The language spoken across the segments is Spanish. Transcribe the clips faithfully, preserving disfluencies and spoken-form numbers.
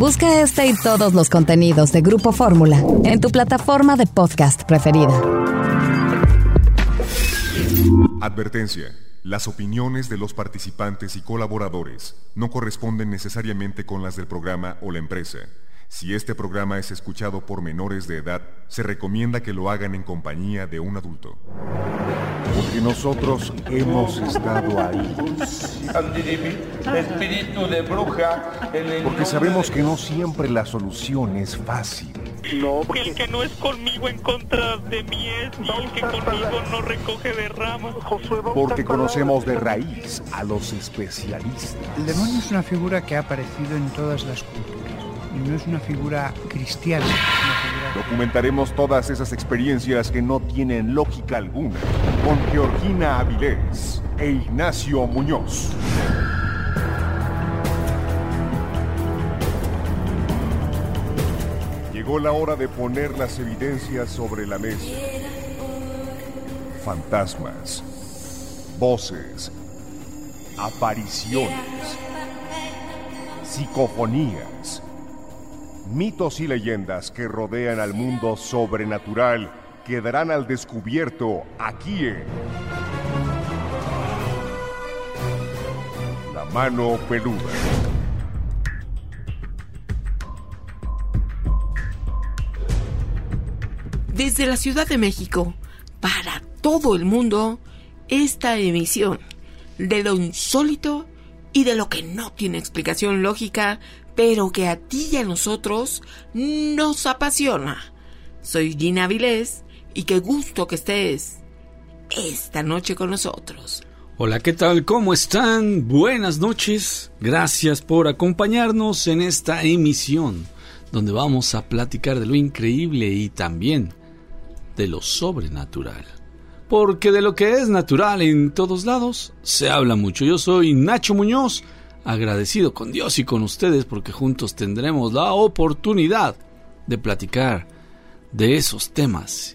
Busca este y todos los contenidos de Grupo Fórmula en tu plataforma de podcast preferida. Advertencia. Las opiniones de los participantes y colaboradores no corresponden necesariamente con las del programa o la empresa. Si este programa es escuchado por menores de edad, se recomienda que lo hagan en compañía de un adulto. Porque nosotros hemos estado ahí. Espíritu de bruja. Porque sabemos que no siempre la solución es fácil. No, porque el que no es conmigo en contra de mí es, y el que conmigo no recoge de ramas. Porque conocemos de raíz a los especialistas. El demonio es una figura que ha aparecido en todas las culturas. Y no es una figura cristiana. Es una figura... Documentaremos todas esas experiencias que no tienen lógica alguna con Georgina Avilés e Ignacio Muñoz. Llegó la hora de poner las evidencias sobre la mesa. Fantasmas, voces, apariciones, psicofonías, mitos y leyendas que rodean al mundo sobrenatural quedarán al descubierto aquí en La Mano Peluda. Desde la Ciudad de México, para todo el mundo, esta emisión de lo insólito y de lo que no tiene explicación lógica, pero que a ti y a nosotros nos apasiona. Soy Gina Avilés y qué gusto que estés esta noche con nosotros. Hola, ¿qué tal? ¿Cómo están? Buenas noches. Gracias por acompañarnos en esta emisión donde vamos a platicar de lo increíble y también de lo sobrenatural. Porque de lo que es natural en todos lados se habla mucho. Yo soy Nacho Muñoz, agradecido con Dios y con ustedes porque juntos tendremos la oportunidad de platicar de esos temas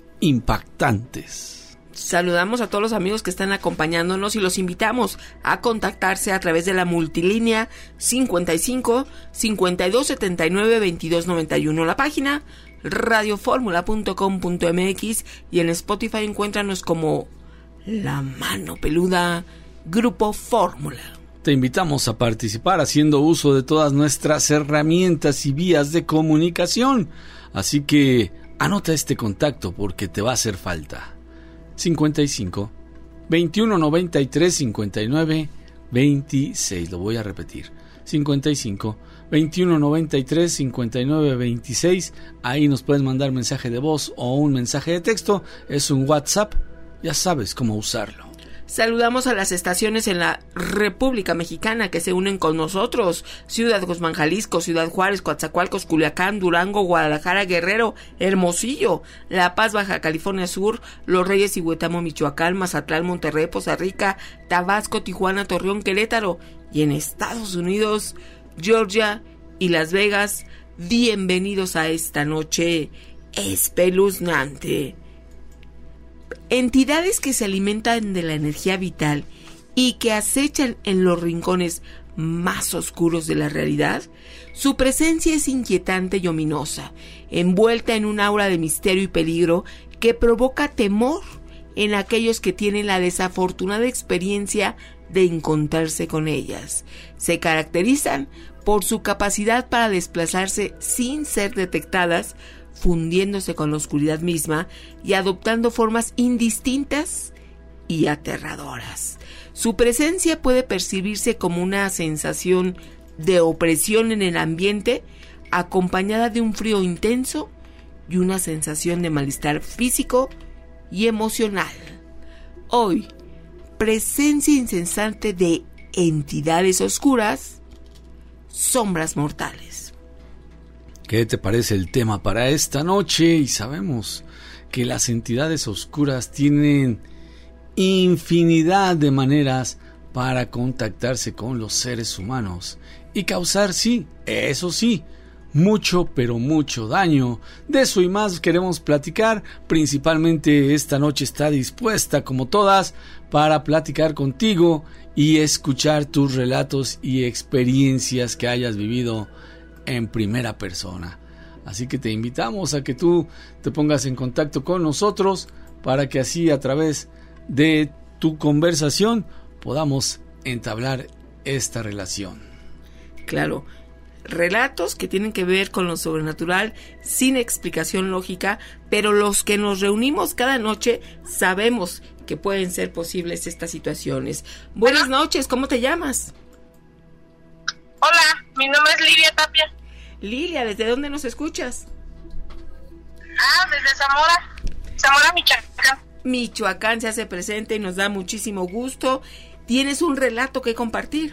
impactantes. Saludamos a todos los amigos que están acompañándonos y los invitamos a contactarse a través de la multilínea cincuenta y cinco, cincuenta y dos, setenta y nueve, veintidós, noventa y uno, la página radio fórmula punto com punto m x y en Spotify encuéntranos como La Mano Peluda Grupo Fórmula. Te invitamos a participar haciendo uso de todas nuestras herramientas y vías de comunicación, así que anota este contacto porque te va a hacer falta. cincuenta y cinco, veintiuno, noventa y tres, cincuenta y nueve, veintiséis. Lo voy a repetir. cincuenta y cinco, veintiuno, noventa y tres, cincuenta y nueve, veintiséis. Ahí nos puedes mandar mensaje de voz o un mensaje de texto. Es un WhatsApp. Ya sabes cómo usarlo. Saludamos a las estaciones en la República Mexicana que se unen con nosotros: Ciudad Guzmán, Jalisco, Ciudad Juárez, Coatzacoalcos, Culiacán, Durango, Guadalajara, Guerrero, Hermosillo, La Paz, Baja California Sur, Los Reyes y Huetamo, Michoacán, Mazatlán, Monterrey, Poza Rica, Tabasco, Tijuana, Torreón, Querétaro, y en Estados Unidos, Georgia y Las Vegas. Bienvenidos a esta noche espeluznante. Entidades que se alimentan de la energía vital y que acechan en los rincones más oscuros de la realidad, su presencia es inquietante y ominosa, envuelta en un aura de misterio y peligro que provoca temor en aquellos que tienen la desafortunada experiencia de encontrarse con ellas. Se caracterizan por su capacidad para desplazarse sin ser detectadas, fundiéndose con la oscuridad misma y adoptando formas indistintas y aterradoras. Su presencia puede percibirse como una sensación de opresión en el ambiente, acompañada de un frío intenso y una sensación de malestar físico y emocional. Hoy, presencia incesante de entidades oscuras, sombras mortales. ¿Qué te parece el tema para esta noche? Y sabemos que las entidades oscuras tienen infinidad de maneras para contactarse con los seres humanos y causar, sí, eso sí, mucho, pero mucho daño. De eso y más queremos platicar. Principalmente esta noche está dispuesta, como todas, para platicar contigo y escuchar tus relatos y experiencias que hayas vivido en primera persona. Así que te invitamos a que tú te pongas en contacto con nosotros para que así a través de tu conversación podamos entablar esta relación. Claro, relatos que tienen que ver con lo sobrenatural sin explicación lógica, pero los que nos reunimos cada noche sabemos que pueden ser posibles estas situaciones. Buenas noches, ¿cómo te llamas? Hola, mi nombre es Lilia Tapia. Lilia, ¿desde dónde nos escuchas? Ah, desde Zamora, Zamora, Michoacán. Michoacán se hace presente y nos da muchísimo gusto. ¿Tienes un relato que compartir?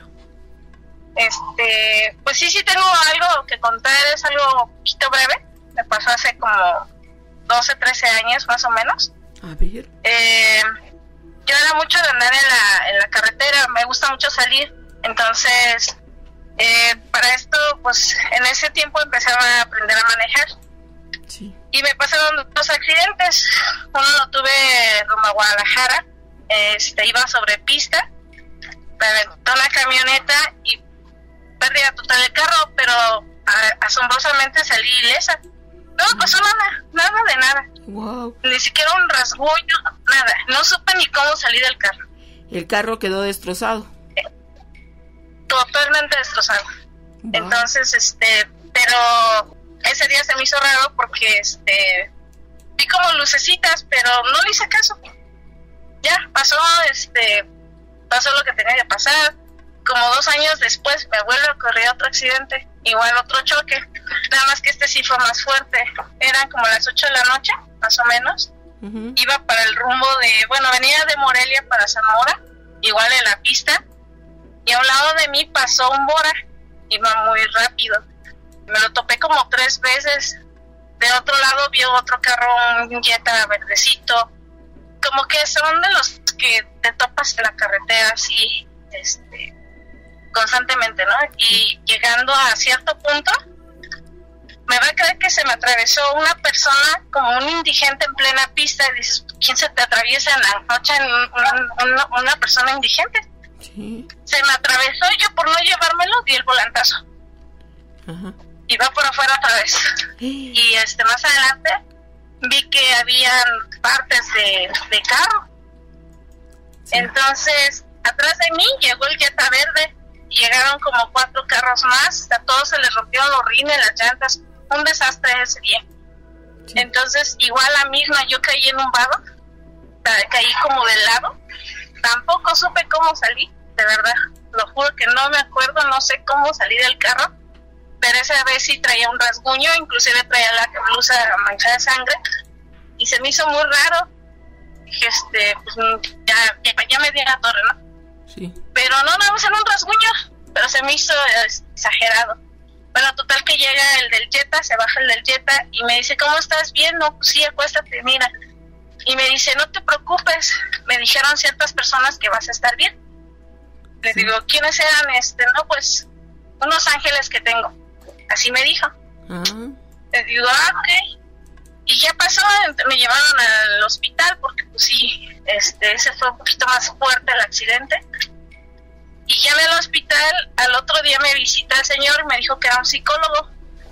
Este, pues sí, sí tengo algo que contar, es algo un poquito breve. Me pasó hace como doce, trece años más o menos. A ver. Eh, yo era mucho de andar en la, en la carretera, me gusta mucho salir. Entonces, eh, para esto, pues en ese tiempo empecé a aprender a manejar. Sí. Y me pasaron dos accidentes. Uno lo tuve rumbo a Guadalajara. Este, iba sobre pista, me aventó una camioneta y pérdida total del carro, pero a, asombrosamente salí ilesa. No me pasó nada, nada de nada. Wow. Ni siquiera un rasguño, nada. No supe ni cómo salí del carro. El carro quedó destrozado. Eh, totalmente destrozado. Wow. Entonces, este, pero ese día se me hizo raro porque, este, vi como lucecitas, pero no le hice caso. Ya, pasó, este, pasó lo que tenía que pasar. Como dos años después me vuelve a ocurrir otro accidente, igual otro choque, nada más que este sí fue más fuerte. Eran como las ocho de la noche, más o menos. Uh-huh. Iba para el rumbo de, bueno, venía de Morelia para Zamora, igual en la pista, y a un lado de mí pasó un Bora, iba muy rápido. Me lo topé como tres veces. De otro lado vio otro carro, un Jetta verdecito. Como que son de los que te topas en la carretera así, este, constantemente, ¿no? Y llegando a cierto punto, me va a creer que se me atravesó una persona como un indigente en plena pista y dices, ¿quién se te atraviesa en la noche en un, una, una persona indigente? Sí. Se me atravesó, yo por no llevármelo di el volantazo. Ajá. Y va por afuera otra vez. Y este más adelante vi que habían partes de, de carro. Sí. Entonces, atrás de mí llegó el Jetta verde. Llegaron como cuatro carros más. A todos se les rompieron los rines, las llantas. Un desastre ese día. Sí. Entonces, igual la misma, yo caí en un vado. Caí como de lado. Tampoco supe cómo salí, de verdad. Lo juro que no me acuerdo, no sé cómo salí del carro. Pero esa vez sí traía un rasguño, inclusive traía la blusa manchada de sangre, y se me hizo muy raro. Dije, este, pues ya, ya, ya me di a la torre, ¿no? Sí. Pero no, no, era un rasguño, pero se me hizo exagerado. Bueno, total que llega el del Jetta, se baja el del Jetta y me dice, ¿cómo estás? Bien, no, sí, acuéstate, mira. Y me dice, no te preocupes, me dijeron ciertas personas que vas a estar bien. Le sí. digo, ¿quiénes eran? Este, no, pues, unos ángeles que tengo. Así me dijo. Uh-huh. Le digo, ah, ok. Y ya pasó, me llevaron al hospital porque pues sí, este, ese fue un poquito más fuerte el accidente. Y ya en el hospital, al otro día me visita el señor y me dijo que era un psicólogo.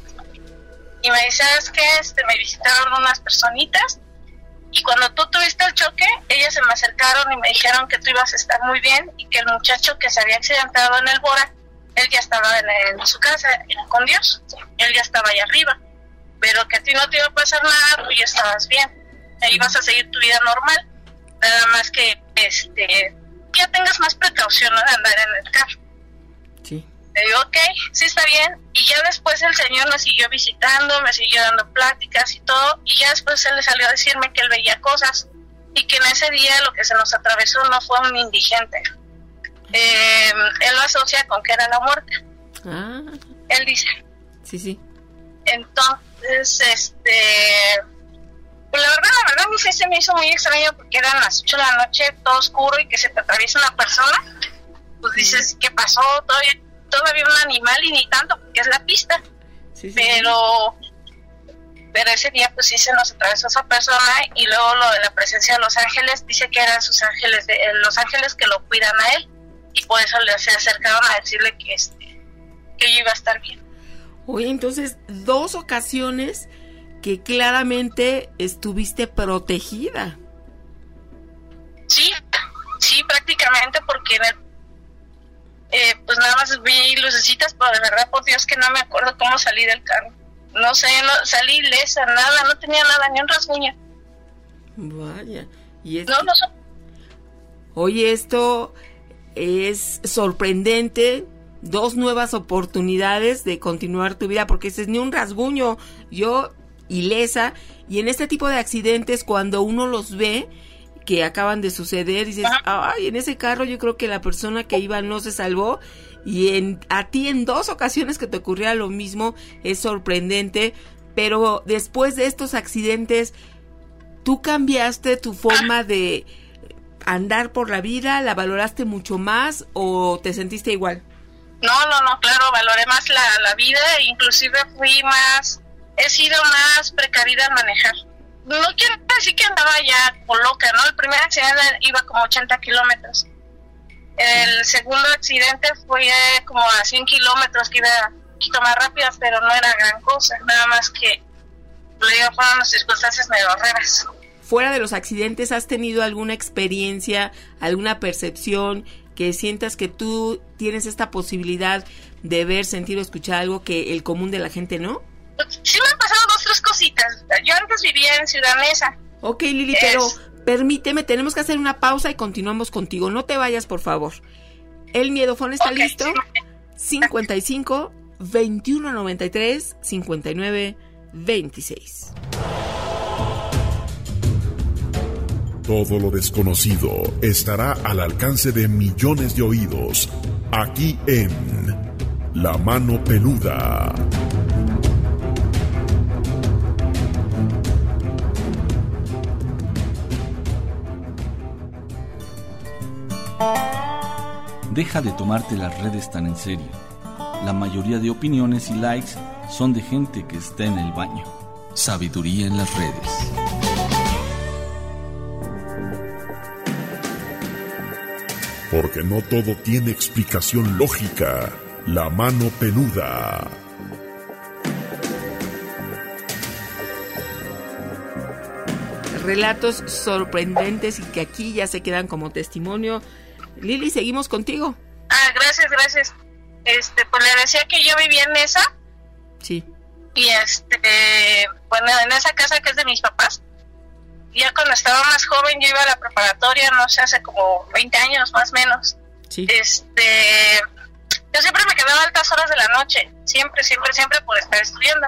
Y me dice, ¿sabes qué? Este, me visitaron unas personitas y cuando tú tuviste el choque, ellas se me acercaron y me dijeron que tú ibas a estar muy bien y que el muchacho que se había accidentado en el Bora, él ya estaba en, en su casa, con Dios, él ya estaba allá arriba, pero que a ti no te iba a pasar nada, tú ya estabas bien, e ibas a seguir tu vida normal, nada más que este ya tengas más precaución, ¿no?, de andar en el carro. Sí. Le digo, ok, sí está bien, y ya después el señor me siguió visitando, me siguió dando pláticas y todo, y ya después él le salió a decirme que él veía cosas, y que en ese día lo que se nos atravesó no fue un indigente. Eh, él lo asocia con que era la muerte. Ah. Él dice. Sí, sí. Entonces, este, pues la verdad, la verdad, mi fe se me hizo muy extraño porque eran las ocho de la noche, todo oscuro y que se te atraviesa una persona. Pues dices, ¿qué pasó? Todavía, todavía un animal y ni tanto porque es la pista. Sí, sí. Pero, pero ese día pues sí se nos atravesó esa persona y luego lo de la presencia de los ángeles, dice que eran sus ángeles, de, los ángeles que lo cuidan a él. Y por eso le se acercaron a decirle que este que yo iba a estar bien. Oye, entonces, dos ocasiones que claramente estuviste protegida. Sí, sí, prácticamente, porque en el, eh, pues nada más vi lucecitas, pero de verdad, por Dios, que no me acuerdo cómo salí del carro. No sé, no salí ilesa, nada, no tenía nada, ni un rasguño. Vaya, y es no, que... no so... Oye, esto es sorprendente. Dos nuevas oportunidades de continuar tu vida, porque ese es ni un rasguño, yo ilesa. Y en este tipo de accidentes, cuando uno los ve que acaban de suceder, dices, ay, en ese carro yo creo que la persona que iba no se salvó. Y en a ti en dos ocasiones que te ocurría lo mismo, es sorprendente. Pero después de estos accidentes, ¿tú cambiaste tu forma de andar por la vida? ¿La valoraste mucho más o te sentiste igual? No, no, no, claro, valoré más la, la vida, inclusive fui más, he sido más precavida al manejar. No quiero decir que andaba ya como loca, ¿no? El primer accidente iba como ochenta kilómetros. El segundo accidente fue como a cien kilómetros, que iba un poquito más rápido, pero no era gran cosa, nada más que luego fueron las circunstancias medio raras. Fuera de los accidentes, ¿has tenido alguna experiencia, alguna percepción que sientas que tú tienes esta posibilidad de ver, sentir o escuchar algo que el común de la gente no? Sí me han pasado dos, tres cositas. Yo antes vivía en Ciudad Neza. Ok, Lili, es... pero permíteme, tenemos que hacer una pausa y continuamos contigo. No te vayas, por favor. ¿El miedofón está okay, listo? Sí. cincuenta y cinco, veintiuno noventa y tres, cincuenta y nueve, veintiséis. Todo lo desconocido estará al alcance de millones de oídos, aquí en La Mano Peluda. Deja de tomarte las redes tan en serio. La mayoría de opiniones y likes son de gente que está en el baño. Sabiduría en las redes. Porque no todo tiene explicación lógica. La Mano Peluda. Relatos sorprendentes y que aquí ya se quedan como testimonio. Lili, seguimos contigo. Ah, gracias, gracias. Este, pues le decía que yo vivía en esa. Sí. Y este, bueno, en esa casa que es de mis papás. Ya cuando estaba más joven, yo iba a la preparatoria, no sé, hace como veinte años más o menos. Sí. Este, yo siempre me quedaba a altas horas de la noche, siempre, siempre, siempre por estar estudiando.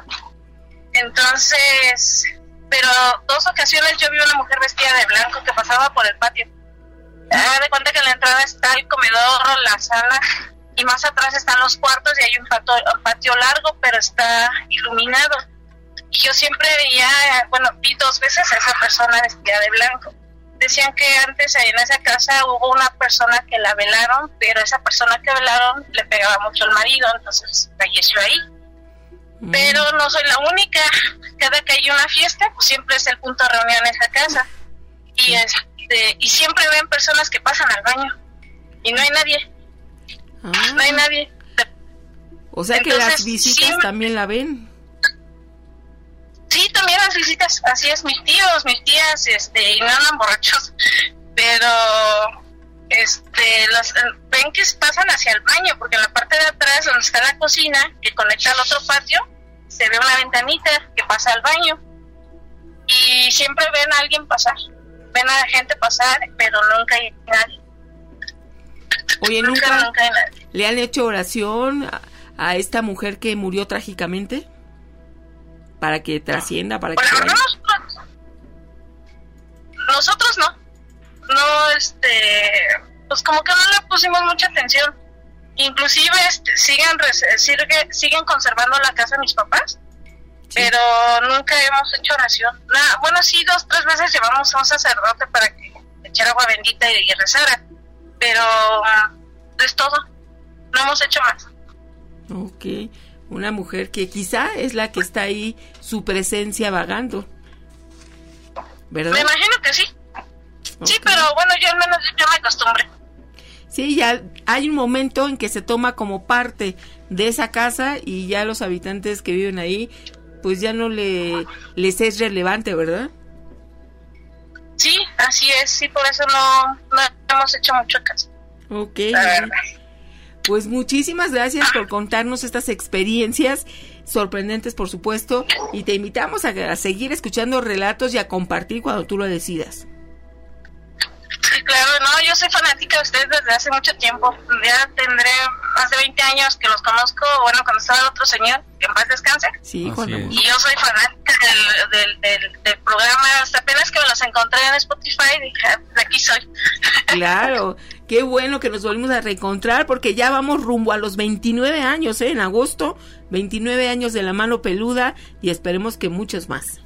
Entonces, pero dos ocasiones yo vi una mujer vestida de blanco que pasaba por el patio. Haga de cuenta que en la entrada está el comedor, la sala, y más atrás están los cuartos y hay un patio, un patio largo, pero está iluminado. Yo siempre veía, bueno, vi dos veces a esa persona vestida de blanco. Decían que antes en esa casa hubo una persona que la velaron, pero esa persona que velaron le pegaba mucho al marido, entonces falleció ahí. Mm. Pero no soy la única. Cada que hay una fiesta, pues siempre es el punto de reunión en esa casa. Y, este, y siempre ven personas que pasan al baño. Y no hay nadie. Ah. No hay nadie. O sea entonces, que las visitas sí, también la ven. Sí, también las visitas, así es, mis tíos, mis tías, este, y no andan borrachos, pero, este, los, ven que pasan hacia el baño, porque en la parte de atrás, donde está la cocina, que conecta al otro patio, se ve una ventanita que pasa al baño, y siempre ven a alguien pasar, ven a la gente pasar, pero nunca hay nadie. Oye, ¿nunca, nunca, nunca hay nadie. ¿Le han hecho oración a, a esta mujer que murió trágicamente? Para que trascienda, para bueno, que... No, nosotros, nosotros no. No, este... Pues como que no le pusimos mucha atención. Inclusive este, siguen, sigue, siguen conservando la casa de mis papás. Sí. Pero nunca hemos hecho oración. Nah, bueno, sí, dos, tres veces llevamos a un sacerdote para que echara agua bendita y, y rezara. Pero uh, es todo. No hemos hecho más. Ok. Una mujer que quizá es la que está ahí, su presencia vagando, ¿verdad? Me imagino que sí. Okay. Sí, pero bueno, yo al menos yo me acostumbré. Sí, ya hay un momento en que se toma como parte de esa casa y ya los habitantes que viven ahí, pues ya no le les es relevante, ¿verdad? Sí, así es, sí, por eso no, no hemos hecho mucho caso. Ok. Pues muchísimas gracias por contarnos estas experiencias sorprendentes, por supuesto, y te invitamos a, a seguir escuchando relatos y a compartir cuando tú lo decidas. Sí, claro, no, yo soy fanática de ustedes desde hace mucho tiempo. Ya tendré más de veinte años que los conozco, bueno, cuando estaba el otro señor, que en paz descanse. Sí, cuando... Y yo soy fanática del, del, del, del programa, hasta apenas que me los encontré en Spotify, dije, de aquí soy. Claro, qué bueno que nos volvimos a reencontrar, porque ya vamos rumbo a los veintinueve años, ¿eh? En agosto, veintinueve años de La Mano Peluda, y esperemos que muchos más.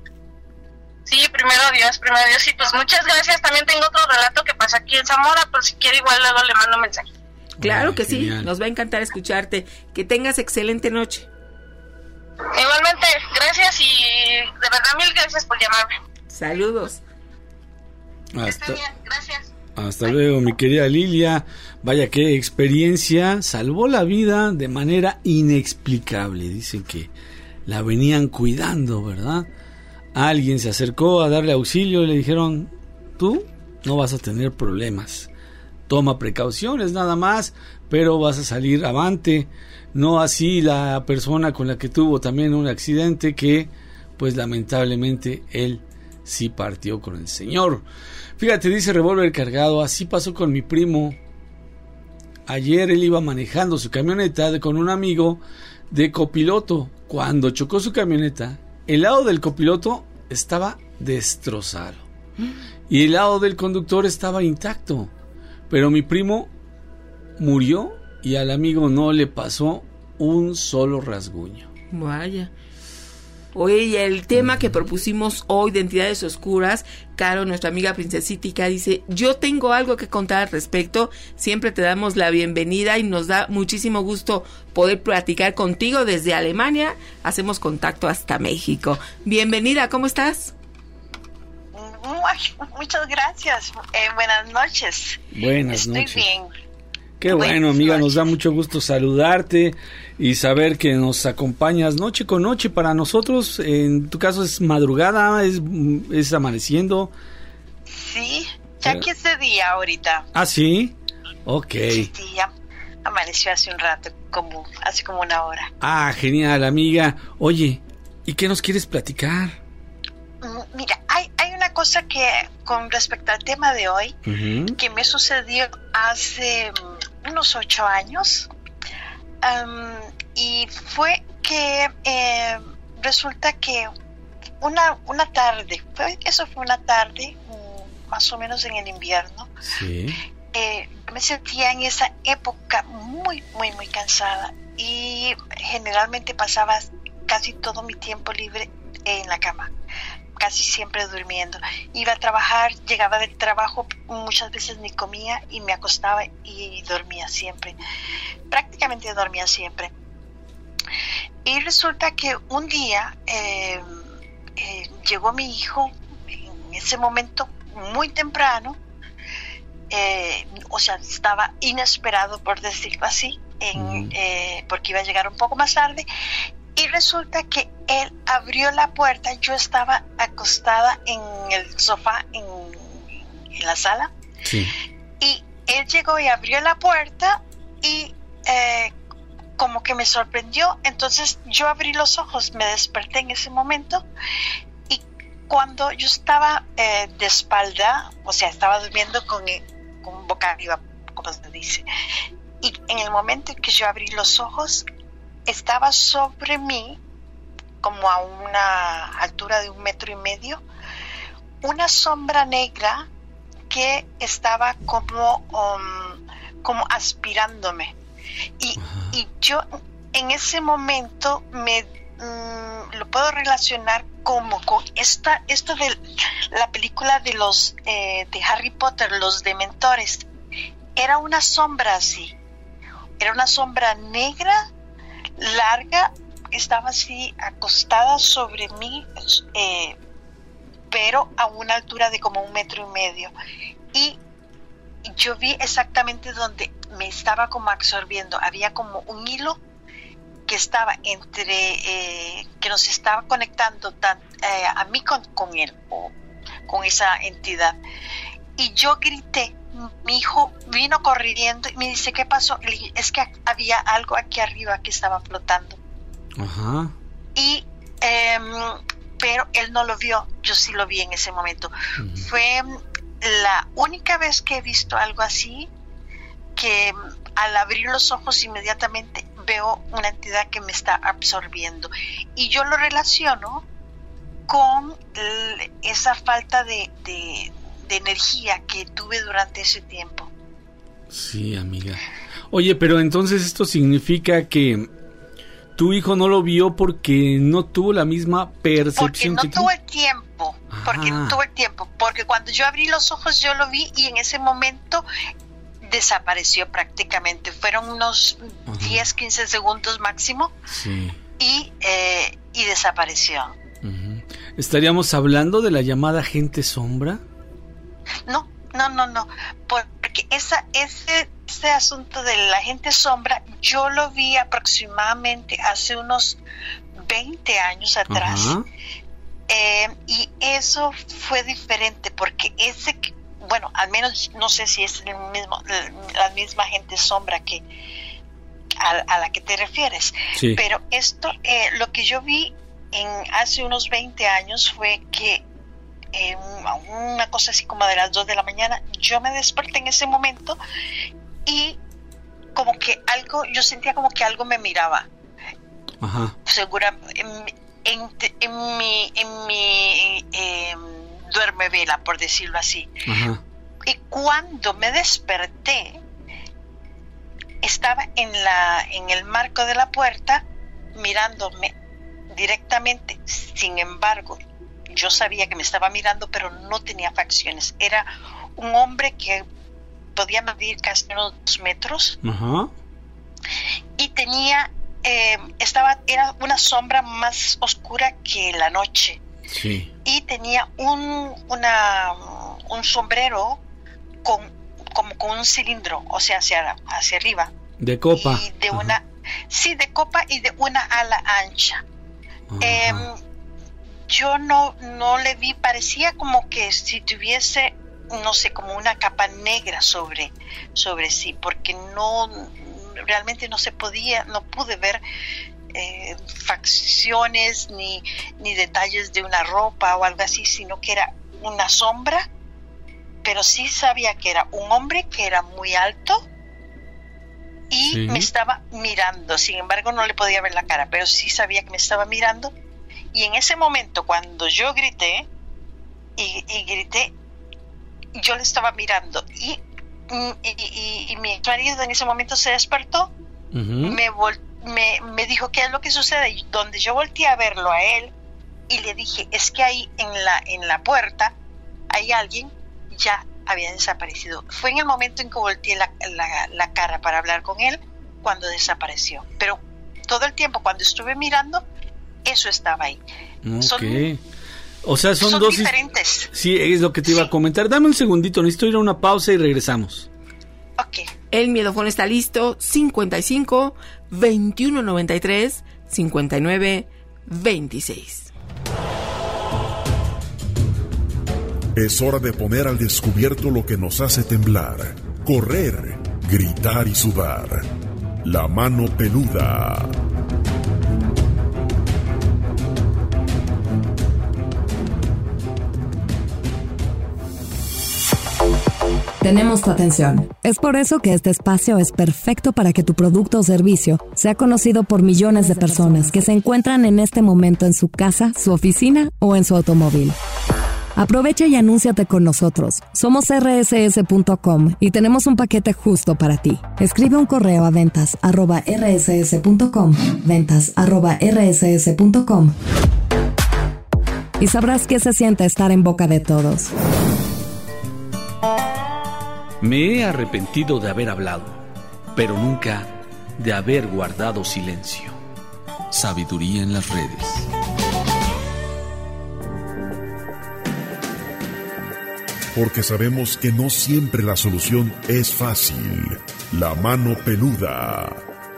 Sí, primero Dios, primero Dios, y pues muchas gracias. También tengo otro relato que pasa aquí en Zamora, por si quiere igual luego le mando un mensaje. Claro Ay, que genial. sí, nos va a encantar escucharte. Que tengas excelente noche. Igualmente, gracias y de verdad mil gracias por llamarme. Saludos. Está Hasta, bien, gracias. hasta luego, mi querida Lilia. Vaya qué experiencia, salvó la vida de manera inexplicable. Dicen que la venían cuidando, ¿verdad? Alguien se acercó a darle auxilio y le dijeron, tú no vas a tener problemas, toma precauciones nada más, pero vas a salir avante. No así la persona con la que tuvo también un accidente, que pues lamentablemente él sí partió con el Señor. Fíjate, dice Revólver Cargado, así pasó con mi primo. Ayer él iba manejando su camioneta con un amigo de copiloto. Cuando chocó su camioneta, el lado del copiloto estaba destrozado y el lado del conductor estaba intacto, pero mi primo murió y al amigo no le pasó un solo rasguño. Vaya. Oye, y el tema que propusimos hoy de entidades oscuras, Caro, nuestra amiga princesítica, dice, yo tengo algo que contar al respecto. Siempre te damos la bienvenida y nos da muchísimo gusto poder platicar contigo desde Alemania. Hacemos contacto hasta México. Bienvenida, ¿cómo estás? Muchas gracias. Eh, buenas noches. Buenas Estoy noches. bien. Qué bueno, amiga, nos da mucho gusto saludarte y saber que nos acompañas noche con noche. Para nosotros, en tu caso es madrugada, es, es amaneciendo. Sí, ya que es de día ahorita. ¿Ah, sí? Ok. Sí, sí, ya amaneció hace un rato, como hace como una hora. Ah, genial, amiga. Oye, ¿y qué nos quieres platicar? Mira, hay, hay una cosa que con respecto al tema de hoy, uh-huh. que me sucedió hace unos ocho años, um, y fue que eh, resulta que una, una tarde, fue, eso fue una tarde, más o menos en el invierno, sí. eh, me sentía en esa época muy, muy, muy cansada y generalmente pasaba casi todo mi tiempo libre en la cama, casi siempre durmiendo. Iba a trabajar, llegaba del trabajo, muchas veces ni comía y me acostaba y dormía siempre. Prácticamente dormía siempre. Y resulta que un día eh, eh, llegó mi hijo, en ese momento muy temprano, eh, o sea, estaba inesperado, por decirlo así, en, mm. eh, porque iba a llegar un poco más tarde. Y resulta que él abrió la puerta, yo estaba acostada en el sofá en, en la sala, sí. y él llegó y abrió la puerta y eh, como que me sorprendió. Entonces yo abrí los ojos, me desperté en ese momento y cuando yo estaba eh, de espalda, o sea, estaba durmiendo con, con boca arriba, como se dice, y en el momento en que yo abrí los ojos, estaba sobre mí, como a una altura de un metro y medio, una sombra negra que estaba como, um, como aspirándome. Y, y yo en ese momento me um, lo puedo relacionar como con esta, esto de la película de los eh, de Harry Potter, los Dementores. Era una sombra así, era una sombra negra, larga, estaba así acostada sobre mí, eh, pero a una altura de como un metro y medio. Y yo vi exactamente donde me estaba como absorbiendo. Había como un hilo que estaba entre, eh, que nos estaba conectando tan, eh, a mí con, con él, o con esa entidad. Y yo grité. Mi hijo vino corriendo y me dice, ¿qué pasó? Le dije, es que había algo aquí arriba que estaba flotando. Ajá. Y, eh, pero él no lo vio, yo sí lo vi en ese momento. Uh-huh. Fue la única vez que he visto algo así, que al abrir los ojos inmediatamente veo una entidad que me está absorbiendo. Y yo lo relaciono con l- esa falta de... de de energía que tuve durante ese tiempo. Sí, amiga. Oye, pero entonces esto significa que tu hijo no lo vio porque no tuvo la misma percepción porque no que tú. tuvo el tiempo, ah. porque no tuvo el tiempo, porque cuando yo abrí los ojos yo lo vi y en ese momento desapareció prácticamente. Fueron unos Ajá. diez, quince segundos máximo. Sí. Y, eh, y desapareció. Uh-huh. ¿Estaríamos hablando de la llamada gente sombra? No, no, no, no, porque esa, ese, ese asunto de la gente sombra, yo lo vi aproximadamente hace unos veinte años atrás, eh, y eso fue diferente, porque ese, bueno, al menos no sé si es el mismo, la misma gente sombra que a, a la que te refieres, sí. Pero esto, eh, lo que yo vi en hace unos veinte años fue que Eh, una cosa así como de las dos de la mañana, yo me desperté en ese momento y como que algo, yo sentía como que algo me miraba. Ajá. Segura, en, en, en mi, en mi eh, duerme vela, por decirlo así. Ajá. Y cuando me desperté, estaba en la, en el marco de la puerta mirándome directamente. Sin embargo, yo sabía que me estaba mirando, pero no tenía facciones. Era un hombre que podía medir casi unos dos metros. Uh-huh. Y tenía, eh, estaba, era una sombra más oscura que la noche. Sí. Y tenía un, una, un sombrero con, como con un cilindro, o sea, hacia, hacia arriba. De copa. Y de uh-huh. una, sí, de copa y de una ala ancha. Uh-huh. Eh, Yo no, no le vi, parecía como que si tuviese, no sé, como una capa negra sobre, sobre sí, porque no, realmente no se podía, no pude ver eh, facciones ni, ni detalles de una ropa o algo así, sino que era una sombra, pero sí sabía que era un hombre que era muy alto y sí. me estaba mirando. Sin embargo, no le podía ver la cara, pero sí sabía que me estaba mirando. Y en ese momento, cuando yo grité, y, y grité, yo le estaba mirando. Y, y, y, y mi marido en ese momento se despertó, uh-huh. me, vol- me, me dijo, ¿qué es lo que sucede? Y donde yo volteé a verlo a él, y le dije, es que ahí en la, en la puerta hay alguien, ya había desaparecido. Fue en el momento en que volteé la, la, la cara para hablar con él, cuando desapareció. Pero todo el tiempo, cuando estuve mirando, eso estaba ahí. Okay. Son, o sea, son, son dos diferentes. Sí, es lo que te iba sí. a comentar. Dame un segundito, necesito ir a una pausa y regresamos. Ok. El miedofón está listo. cincuenta y cinco, veintiuno noventa y tres, cincuenta y nueve, veintiséis. Es hora de poner al descubierto lo que nos hace temblar, correr, gritar y sudar. La mano peluda. Tenemos tu atención. Es por eso que este espacio es perfecto para que tu producto o servicio sea conocido por millones de personas que se encuentran en este momento en su casa, su oficina o en su automóvil. Aprovecha y anúnciate con nosotros. Somos erre ese ese punto com y tenemos un paquete justo para ti. Escribe un correo a ventas arroba erre ese ese punto com, ventas arroba erre ese ese punto com, y sabrás qué se siente estar en boca de todos. Me he arrepentido de haber hablado, pero nunca de haber guardado silencio. Sabiduría en las redes. porque sabemos que no siempre la solución es fácil. La mano peluda.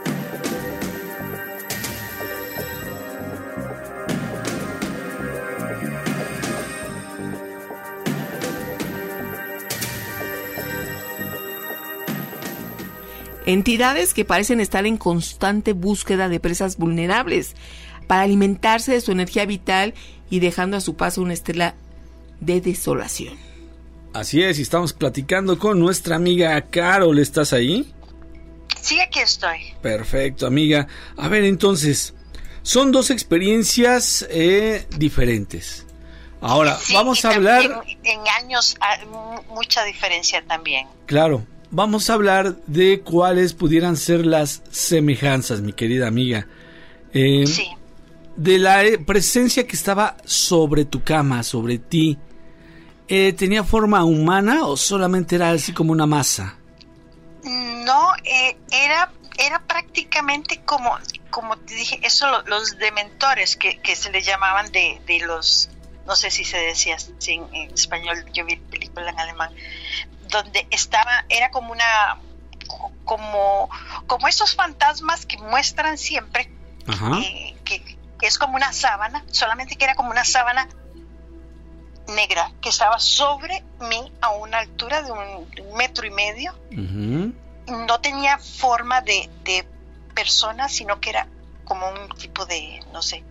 Entidades que parecen estar en constante búsqueda de presas vulnerables para alimentarse de su energía vital y dejando a su paso una estela de desolación. Así es, y estamos platicando con nuestra amiga Carol. ¿Estás ahí? Sí, aquí estoy. Perfecto, amiga. A ver, entonces, son dos experiencias eh, diferentes. Ahora, sí, vamos a hablar... En, en años, mucha diferencia también. Claro. Vamos a hablar de cuáles pudieran ser las semejanzas, mi querida amiga. Eh, sí. De la presencia que estaba sobre tu cama, sobre ti, eh, ¿tenía forma humana o solamente era así como una masa? No, eh, era era prácticamente como, como te dije, eso lo, los dementores que, que se le llamaban de, de los, no sé si se decía así en, en español, yo vi película en alemán, donde estaba, era como una, como, como esos fantasmas que muestran siempre, eh, que, que es como una sábana, solamente que era como una sábana negra, que estaba sobre mí a una altura de un, de un metro y medio. Uh-huh. No tenía forma de, de persona, sino que era como un tipo de, no sé,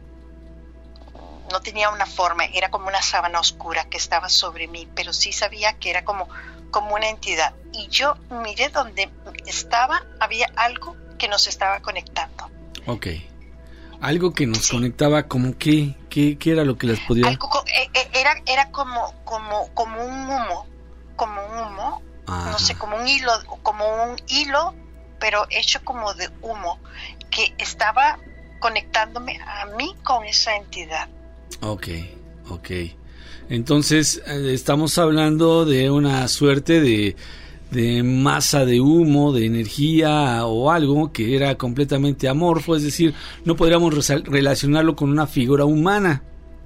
no tenía una forma, era como una sábana oscura que estaba sobre mí, pero sí sabía que era como como una entidad, y yo miré donde estaba, había algo que nos estaba conectando. Ok, algo que nos sí. conectaba, ¿como qué? ¿Qué, qué era lo que les podía...? Algo, eh, era, era como, como, como un humo, como un humo, Ajá. no sé, como un hilo, como un hilo, pero hecho como de humo, que estaba conectándome a mí con esa entidad. Ok, ok. Entonces, eh, estamos hablando de una suerte de, de masa de humo, de energía o algo que era completamente amorfo, es decir, no podríamos re- relacionarlo con una figura humana.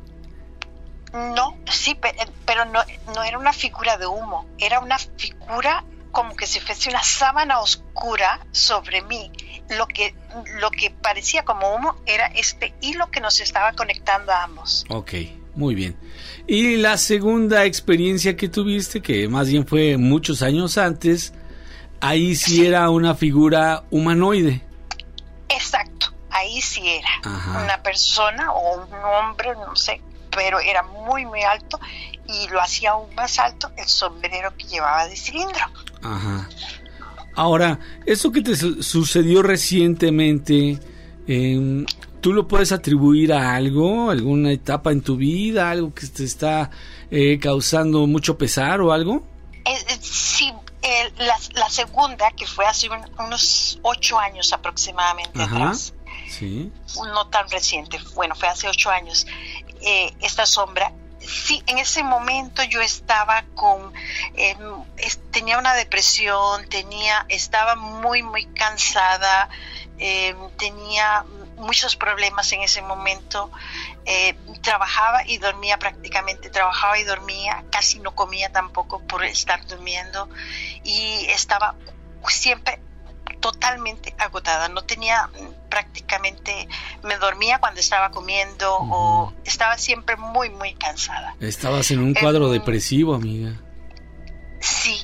No, sí, pero, pero no, no era una figura de humo, era una figura como que si fuese una sábana oscura sobre mí. Lo que, lo que parecía como humo era este hilo que nos estaba conectando a ambos. Ok. Muy bien. Y la segunda experiencia que tuviste, que más bien fue muchos años antes, ahí sí, sí. era una figura humanoide. Exacto, ahí sí era. Ajá. Una persona o un hombre, no sé, pero era muy, muy alto y lo hacía aún más alto el sombrero que llevaba de cilindro. Ajá. Ahora, eso que te su- sucedió recientemente... Eh, ¿tú lo puedes atribuir a algo, alguna etapa en tu vida, algo que te está eh, causando mucho pesar o algo? Eh, sí, eh, la, la segunda, que fue hace un, unos ocho años aproximadamente Ajá, atrás, sí. no tan reciente, bueno, fue hace ocho años, eh, esta sombra, sí, en ese momento yo estaba con, eh, es, tenía una depresión, tenía, estaba muy, muy cansada, eh, tenía muchos problemas en ese momento, eh, trabajaba y dormía prácticamente, trabajaba y dormía, casi no comía tampoco por estar durmiendo y estaba siempre totalmente agotada, no tenía prácticamente, me dormía cuando estaba comiendo uh-huh. o estaba siempre muy muy cansada. Estabas en un cuadro eh, depresivo, amiga. Sí,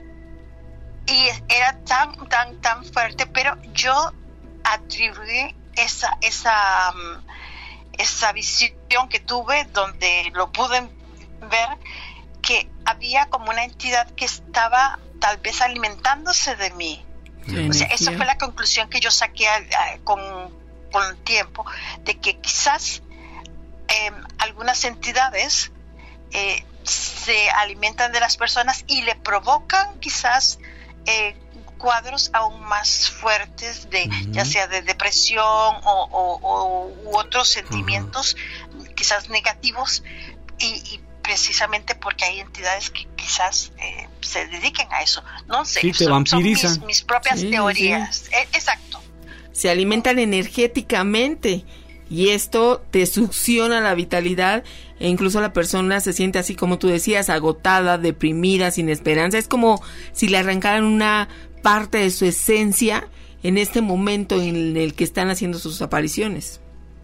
y era tan tan tan fuerte, pero yo atribuí esa esa esa visión que tuve donde lo pude ver, que había como una entidad que estaba tal vez alimentándose de mí. O sea, esa fue la conclusión que yo saqué a, a, con, con el tiempo, de que quizás eh, algunas entidades eh, se alimentan de las personas y le provocan quizás eh, cuadros aún más fuertes de uh-huh. ya sea de depresión o, o, o u otros sentimientos uh-huh. quizás negativos y, y precisamente porque hay entidades que quizás eh, se dediquen a eso, no sé, sí, te son, son mis, mis propias sí, teorías, sí. Eh, exacto. Se alimentan energéticamente y esto te succiona la vitalidad e incluso la persona se siente así como tú decías, agotada, deprimida, sin esperanza. Es como si le arrancaran una parte de su esencia en este momento en el que están haciendo sus apariciones.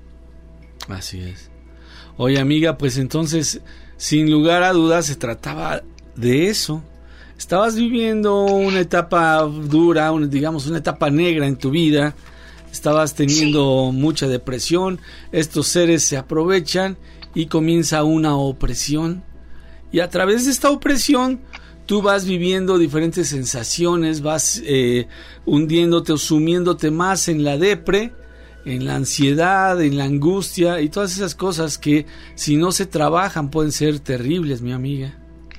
Así es. Oye, amiga, pues entonces, sin lugar a dudas, se trataba de eso. Estabas viviendo una etapa dura, una, digamos, una etapa negra en tu vida. Estabas teniendo sí. mucha depresión. Estos seres se aprovechan y comienza una opresión. Y a través de esta opresión, tú vas viviendo diferentes sensaciones, vas eh, hundiéndote o sumiéndote más en la depre, en la ansiedad, en la angustia y todas esas cosas que si no se trabajan pueden ser terribles, mi amiga.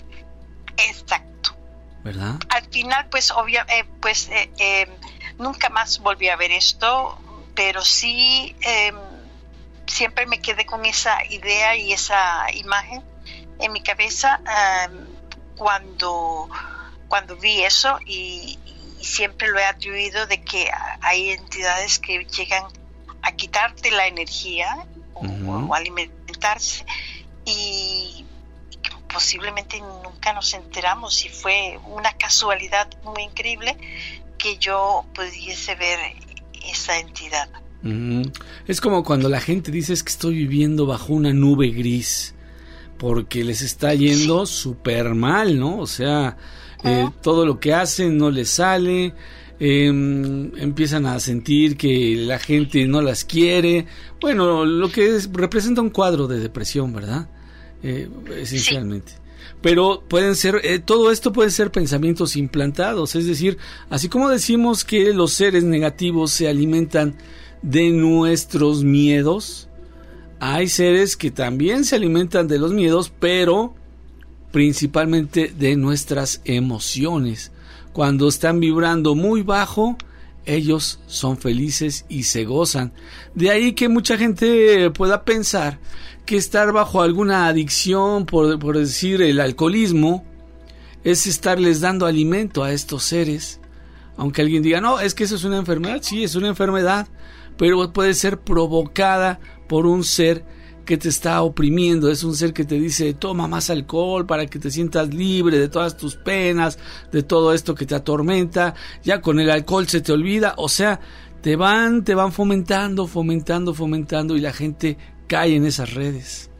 Exacto. ¿Verdad? Al final, pues, obvia, eh, pues eh, eh, nunca más volví a ver esto, pero sí eh, siempre me quedé con esa idea y esa imagen en mi cabeza eh, cuando, cuando vi eso y, y siempre lo he atribuido de que hay entidades que llegan a quitarte la energía uh-huh. o, o alimentarse y, y que posiblemente nunca nos enteramos y fue una casualidad muy increíble que yo pudiese ver esa entidad. Uh-huh. Es como cuando la gente dice es que estoy viviendo bajo una nube gris porque les está yendo súper sí. mal, ¿no? O sea, uh-huh. eh, todo lo que hacen no les sale. Eh, empiezan a sentir que la gente no las quiere. Bueno, lo que es, representa un cuadro de depresión, ¿verdad? Eh, esencialmente. Sí. Pero pueden ser, eh, todo esto puede ser pensamientos implantados, es decir, así como decimos que los seres negativos se alimentan de nuestros miedos, hay seres que también se alimentan de los miedos, pero principalmente de nuestras emociones. Cuando están vibrando muy bajo, ellos son felices y se gozan. De ahí que mucha gente pueda pensar que estar bajo alguna adicción, por, por decir el alcoholismo, es estarles dando alimento a estos seres. Aunque alguien diga, no, es que eso es una enfermedad. Sí, es una enfermedad, pero puede ser provocada por un ser que te está oprimiendo, es un ser que te dice toma más alcohol para que te sientas libre de todas tus penas, de todo esto que te atormenta, ya con el alcohol se te olvida, o sea, te van, te van fomentando, fomentando, fomentando y la gente cae en esas redes.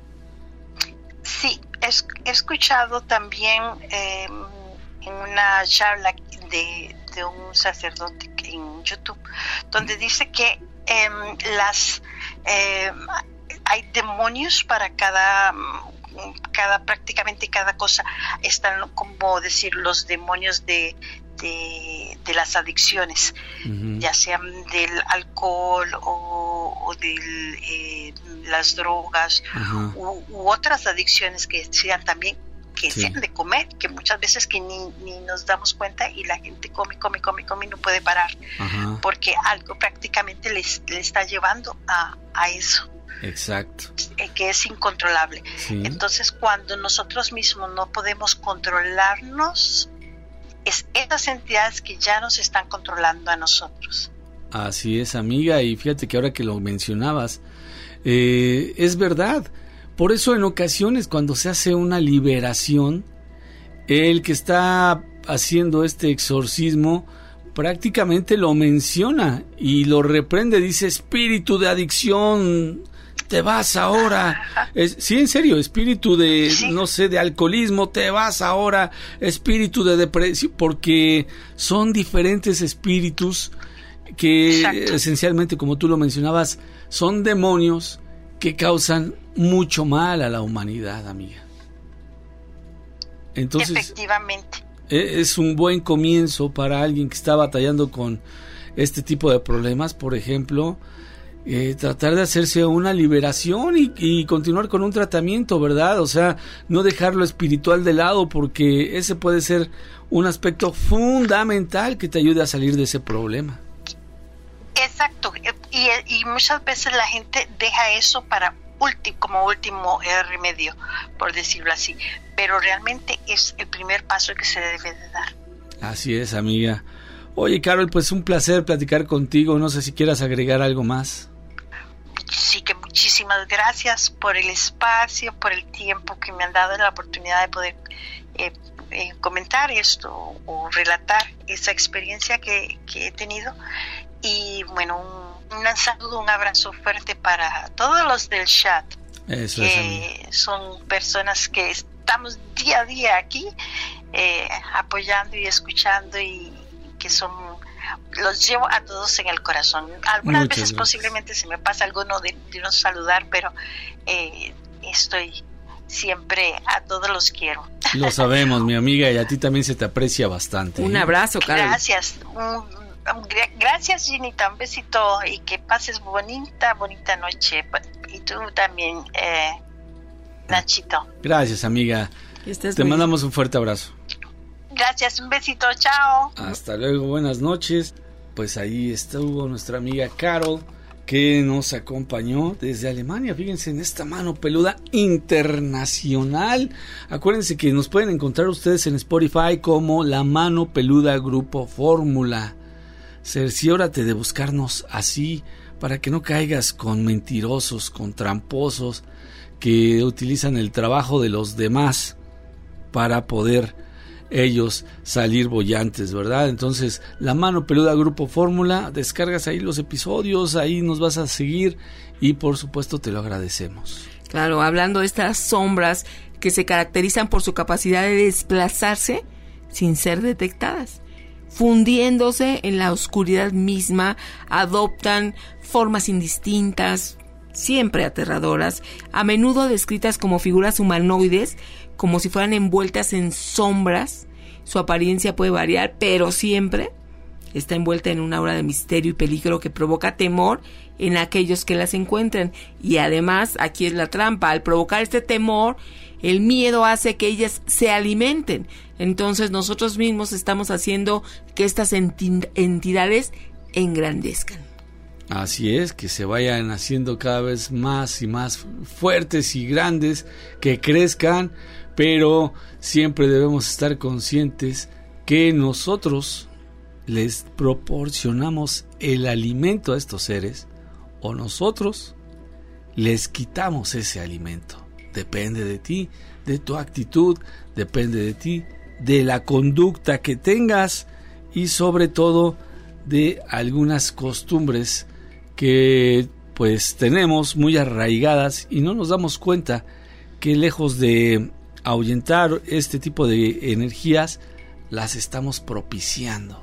Sí, he escuchado también eh, en una charla de, de un sacerdote en YouTube, donde dice que eh, las... Eh, hay demonios para cada, cada prácticamente cada cosa. Están, como decir, los demonios de, de, de las adicciones, uh-huh. ya sean del alcohol o, o de eh, las drogas uh-huh. u, u otras adicciones que sean también que sí. sean de comer, que muchas veces que ni, ni nos damos cuenta y la gente come, come, come, come y no puede parar, uh-huh. porque algo prácticamente les, les está llevando a, a eso. Exacto. Que es incontrolable. Sí. Entonces, cuando nosotros mismos no podemos controlarnos, es esas entidades que ya nos están controlando a nosotros. Así es, amiga, y fíjate que ahora que lo mencionabas, eh, es verdad. Por eso en ocasiones cuando se hace una liberación, el que está haciendo este exorcismo prácticamente lo menciona y lo reprende, dice espíritu de adicción, te vas ahora. Es, sí, en serio, espíritu de, ¿sí? no sé, de alcoholismo, te vas ahora. Espíritu de depresión, porque son diferentes espíritus que Exacto. esencialmente, como tú lo mencionabas, son demonios que causan mucho mal a la humanidad, amiga. Entonces, efectivamente. Es un buen comienzo para alguien que está batallando con este tipo de problemas, por ejemplo, eh, tratar de hacerse una liberación y, y continuar con un tratamiento, ¿verdad? O sea, no dejar lo espiritual de lado, porque ese puede ser un aspecto fundamental que te ayude a salir de ese problema. Exacto, y, y muchas veces la gente deja eso para ulti, como último eh, remedio, por decirlo así, pero realmente es el primer paso que se debe de dar. Así es, amiga. Oye, Carol, pues un placer platicar contigo, no sé si quieras agregar algo más. Sí, que muchísimas gracias por el espacio, por el tiempo que me han dado, la oportunidad de poder eh, eh, comentar esto o relatar esa experiencia que, que he tenido. Y bueno, un, un saludo, un abrazo fuerte para todos los del chat. Eso que es, son personas que estamos día a día aquí eh, apoyando y escuchando, y que son, los llevo a todos en el corazón. Algunas Muchas veces gracias. Posiblemente se me pasa alguno de, de no saludar, pero eh, estoy siempre, a todos los quiero. Lo sabemos, mi amiga, y a ti también se te aprecia bastante. Un ¿eh? abrazo, Carol. Gracias. Un, Gracias, Ginita, un besito y que pases bonita, bonita noche. Y tú también, eh, Nachito. Gracias, amiga. Te muy... mandamos un fuerte abrazo. Gracias, un besito, chao. Hasta luego, buenas noches. Pues ahí estuvo nuestra amiga Carol, que nos acompañó desde Alemania. Fíjense en esta mano peluda internacional. Acuérdense que nos pueden encontrar ustedes en Spotify como La Mano Peluda Grupo Fórmula. Cerciórate de buscarnos así para que no caigas con mentirosos, con tramposos que utilizan el trabajo de los demás para poder ellos salir bollantes, ¿verdad? Entonces, La Mano Peluda Grupo Fórmula, descargas ahí los episodios, ahí nos vas a seguir y por supuesto te lo agradecemos. Claro, hablando de estas sombras que se caracterizan por su capacidad de desplazarse sin ser detectadas, fundiéndose en la oscuridad misma, adoptan formas indistintas, siempre aterradoras, a menudo descritas como figuras humanoides, como si fueran envueltas en sombras. Su apariencia puede variar, pero siempre está envuelta en una aura de misterio y peligro que provoca temor en aquellos que las encuentran. Y además, aquí es la trampa, al provocar este temor, el miedo hace que ellas se alimenten. Entonces nosotros mismos estamos haciendo que estas enti- entidades engrandezcan. Así es, que se vayan haciendo cada vez más y más fuertes y grandes, que crezcan, pero siempre debemos estar conscientes que nosotros les proporcionamos el alimento a estos seres o nosotros les quitamos ese alimento. Depende de ti, de tu actitud, depende de ti, de la conducta que tengas y sobre todo de algunas costumbres que pues tenemos muy arraigadas y no nos damos cuenta que lejos de ahuyentar este tipo de energías las estamos propiciando.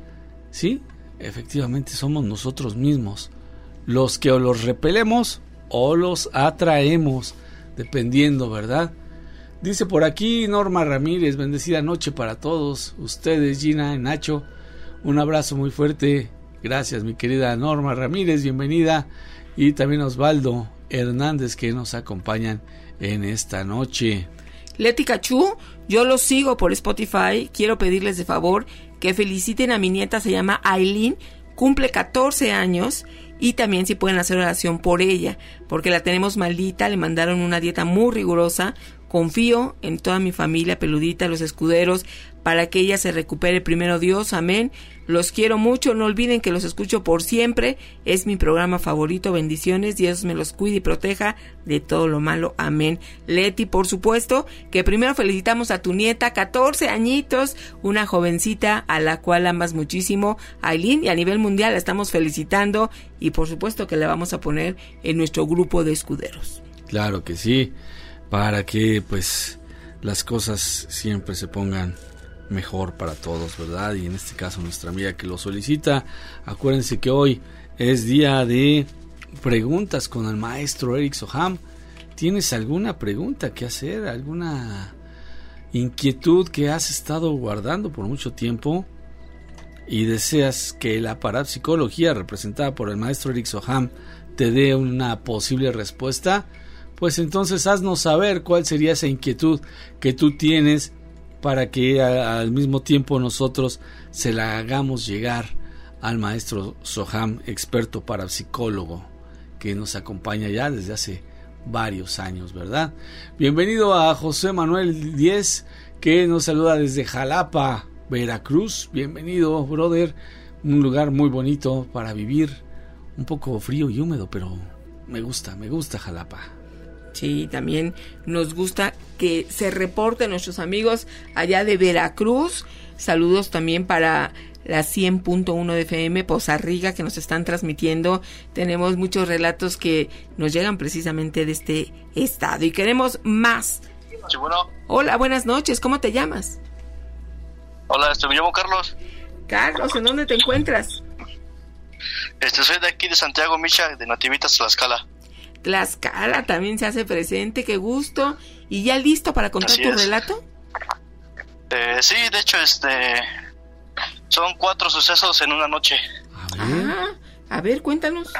Sí, efectivamente somos nosotros mismos los que o los repelemos o los atraemos, dependiendo, ¿verdad? Dice por aquí Norma Ramírez, bendecida noche para todos ustedes, Gina, Nacho, un abrazo muy fuerte. Gracias, mi querida Norma Ramírez, bienvenida. Y también Osvaldo Hernández, que nos acompañan en esta noche. Leti Cachú, yo los sigo por Spotify. Quiero pedirles de favor que feliciten a mi nieta, se llama Aileen, cumple catorce años. Y también si pueden hacer oración por ella, porque la tenemos maldita, le mandaron una dieta muy rigurosa. Confío en toda mi familia peludita, los escuderos, para que ella se recupere primero Dios, amén. Los quiero mucho, no olviden que los escucho por siempre, es mi programa favorito, bendiciones, Dios me los cuide y proteja de todo lo malo, amén. Leti, por supuesto, que primero felicitamos a tu nieta, catorce añitos, una jovencita a la cual amas muchísimo, Aileen, y a nivel mundial la estamos felicitando y por supuesto que la vamos a poner en nuestro grupo de escuderos. Claro que sí, para que pues las cosas siempre se pongan mejor para todos, ¿verdad? Y en este caso nuestra amiga que lo solicita, acuérdense que hoy es día de preguntas con el maestro Eric Soham. ¿Tienes alguna pregunta que hacer? ¿Alguna inquietud que has estado guardando por mucho tiempo y deseas que la parapsicología representada por el maestro Eric Soham te dé una posible respuesta? Pues entonces haznos saber cuál sería esa inquietud que tú tienes para que a, al mismo tiempo nosotros se la hagamos llegar al maestro Soham, experto parapsicólogo, que nos acompaña ya desde hace varios años, ¿verdad? Bienvenido a José Manuel Díez, que nos saluda desde Jalapa, Veracruz. Bienvenido, brother. Un lugar muy bonito para vivir, un poco frío y húmedo, pero Me gusta, me gusta Jalapa. Sí, también nos gusta que se reporten nuestros amigos allá de Veracruz. Saludos también para la cien punto uno de F M Poza Rica, que nos están transmitiendo. Tenemos muchos relatos que nos llegan precisamente de este estado y queremos más. Sí, bueno. Hola, buenas noches, ¿cómo te llamas? Hola, este, me llamo Carlos. Carlos, ¿en dónde te encuentras? Este, soy de aquí de Santiago, Micha, de Nativitas, Tlaxcala. Tlaxcala también se hace presente, qué gusto. ¿Y ya listo para contar Así tu es. relato? Eh, sí, de hecho, este, son cuatro sucesos en una noche. Ah, a ver, cuéntanos.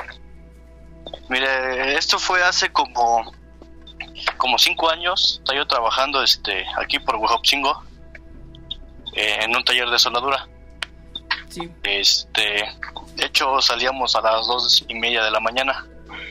Mire, esto fue hace como, como cinco años. Estaba yo trabajando, este, aquí por Huejotzingo, eh, en un taller de soldadura. Sí. Este, de hecho, salíamos a las dos y media de la mañana.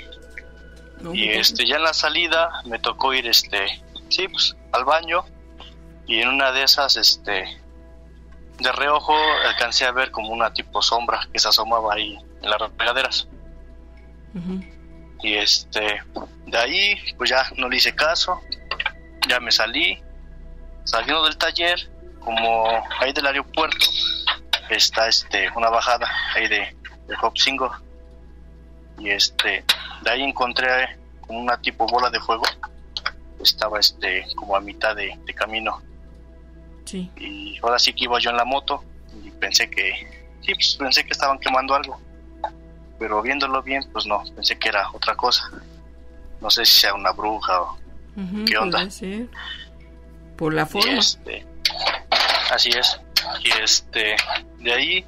No, Y este, ya en la salida me tocó ir, este, sí, pues, al baño. Y en una de esas, este, de reojo alcancé a ver como una tipo sombra que se asomaba ahí en las regaderas. Uh-huh. Y este, de ahí, pues ya no le hice caso. Ya me salí. Saliendo del taller, como ahí del aeropuerto, está este, una bajada ahí de, de Huejotzingo. Y este, de ahí encontré como una tipo bola de fuego. Estaba este, como a mitad de, de camino. Sí. Y ahora sí que iba yo en la moto y pensé que, sí, pues pensé que estaban quemando algo. Pero viéndolo bien, pues no, pensé que era otra cosa. No sé si sea una bruja o Uh-huh, qué onda. puede ser. Por la forma. Y este, así es. Y este, de ahí,